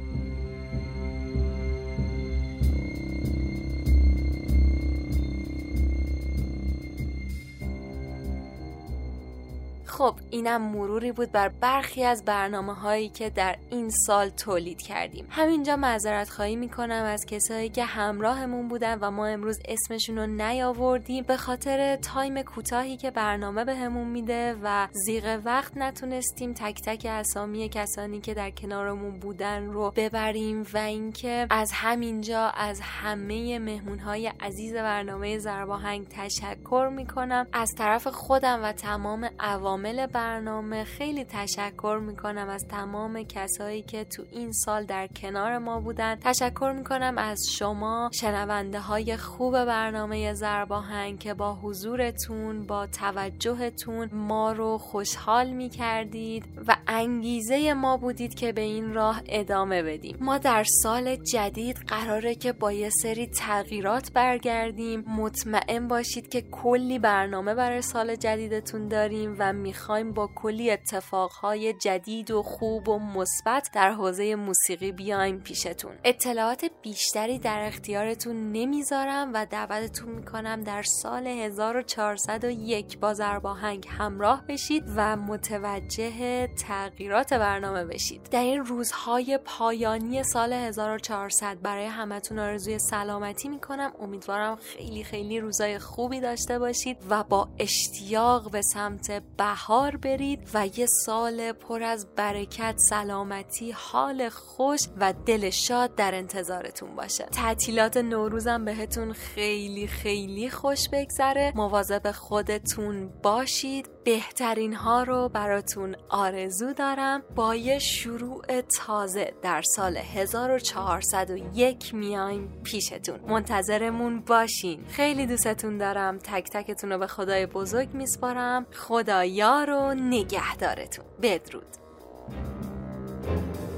S3: خب اینم مروری بود بر برخی از برنامه هایی که در این سال تولید کردیم. همینجا معذرت خواهی میکنم از کسایی که همراهمون بودن و ما امروز اسمشون رو نیاوردیم به خاطر تایم کوتاهی که برنامه بهمون میده و زیغ وقت نتونستیم تک تک اسامی کسانی که در کنارمون بودن رو ببریم و اینکه از همینجا از همه مهمونهای عزیز برنامه ضرباهنگ تشکر میکنم. از طرف خودم و تمام عوامل برنامه خیلی تشکر میکنم از تمام کسایی که تو این سال در کنار ما بودن. تشکر میکنم از شما شنونده های خوب برنامه ضرباهنگ که با حضورتون، با توجهتون ما رو خوشحال میکردید و انگیزه ما بودید که به این راه ادامه بدیم. ما در سال جدید قراره که با یه سری تغییرات برگردیم. مطمئن باشید که کلی برنامه برای سال جدیدتون داریم و میخوایم با کلی اتفاقهای جدید و خوب و مثبت در حوزه موسیقی بیایم پیشتون. اطلاعات بیشتری در اختیارتون نمیذارم و دعوتتون میکنم در سال هزار و چهارصد و یک با ضرباهنگ همراه بشید و متوجه تغییرات برنامه بشید. در این روزهای پایانی سال هزار و چهارصد برای همتون آرزوی سلامتی میکنم. امیدوارم خیلی خیلی روزای خوبی داشته باشید و با اشتیاق به سمت بهار برید و یه سال پر از برکت، سلامتی، حال خوش و دل شاد در انتظارتون باشه. تعطیلات نوروزم بهتون خیلی خیلی خوش بگذره. مواظب خودتون باشید. بهترین ها رو براتون آرزو دارم. با یه شروع تازه در سال هزار و چهارصد و یک میایم پیشتون. منتظرمون باشین. خیلی دوستتون دارم. تک تکتون رو به خدای بزرگ میسپارم. خدا یار و نگهدارتون. بدرود.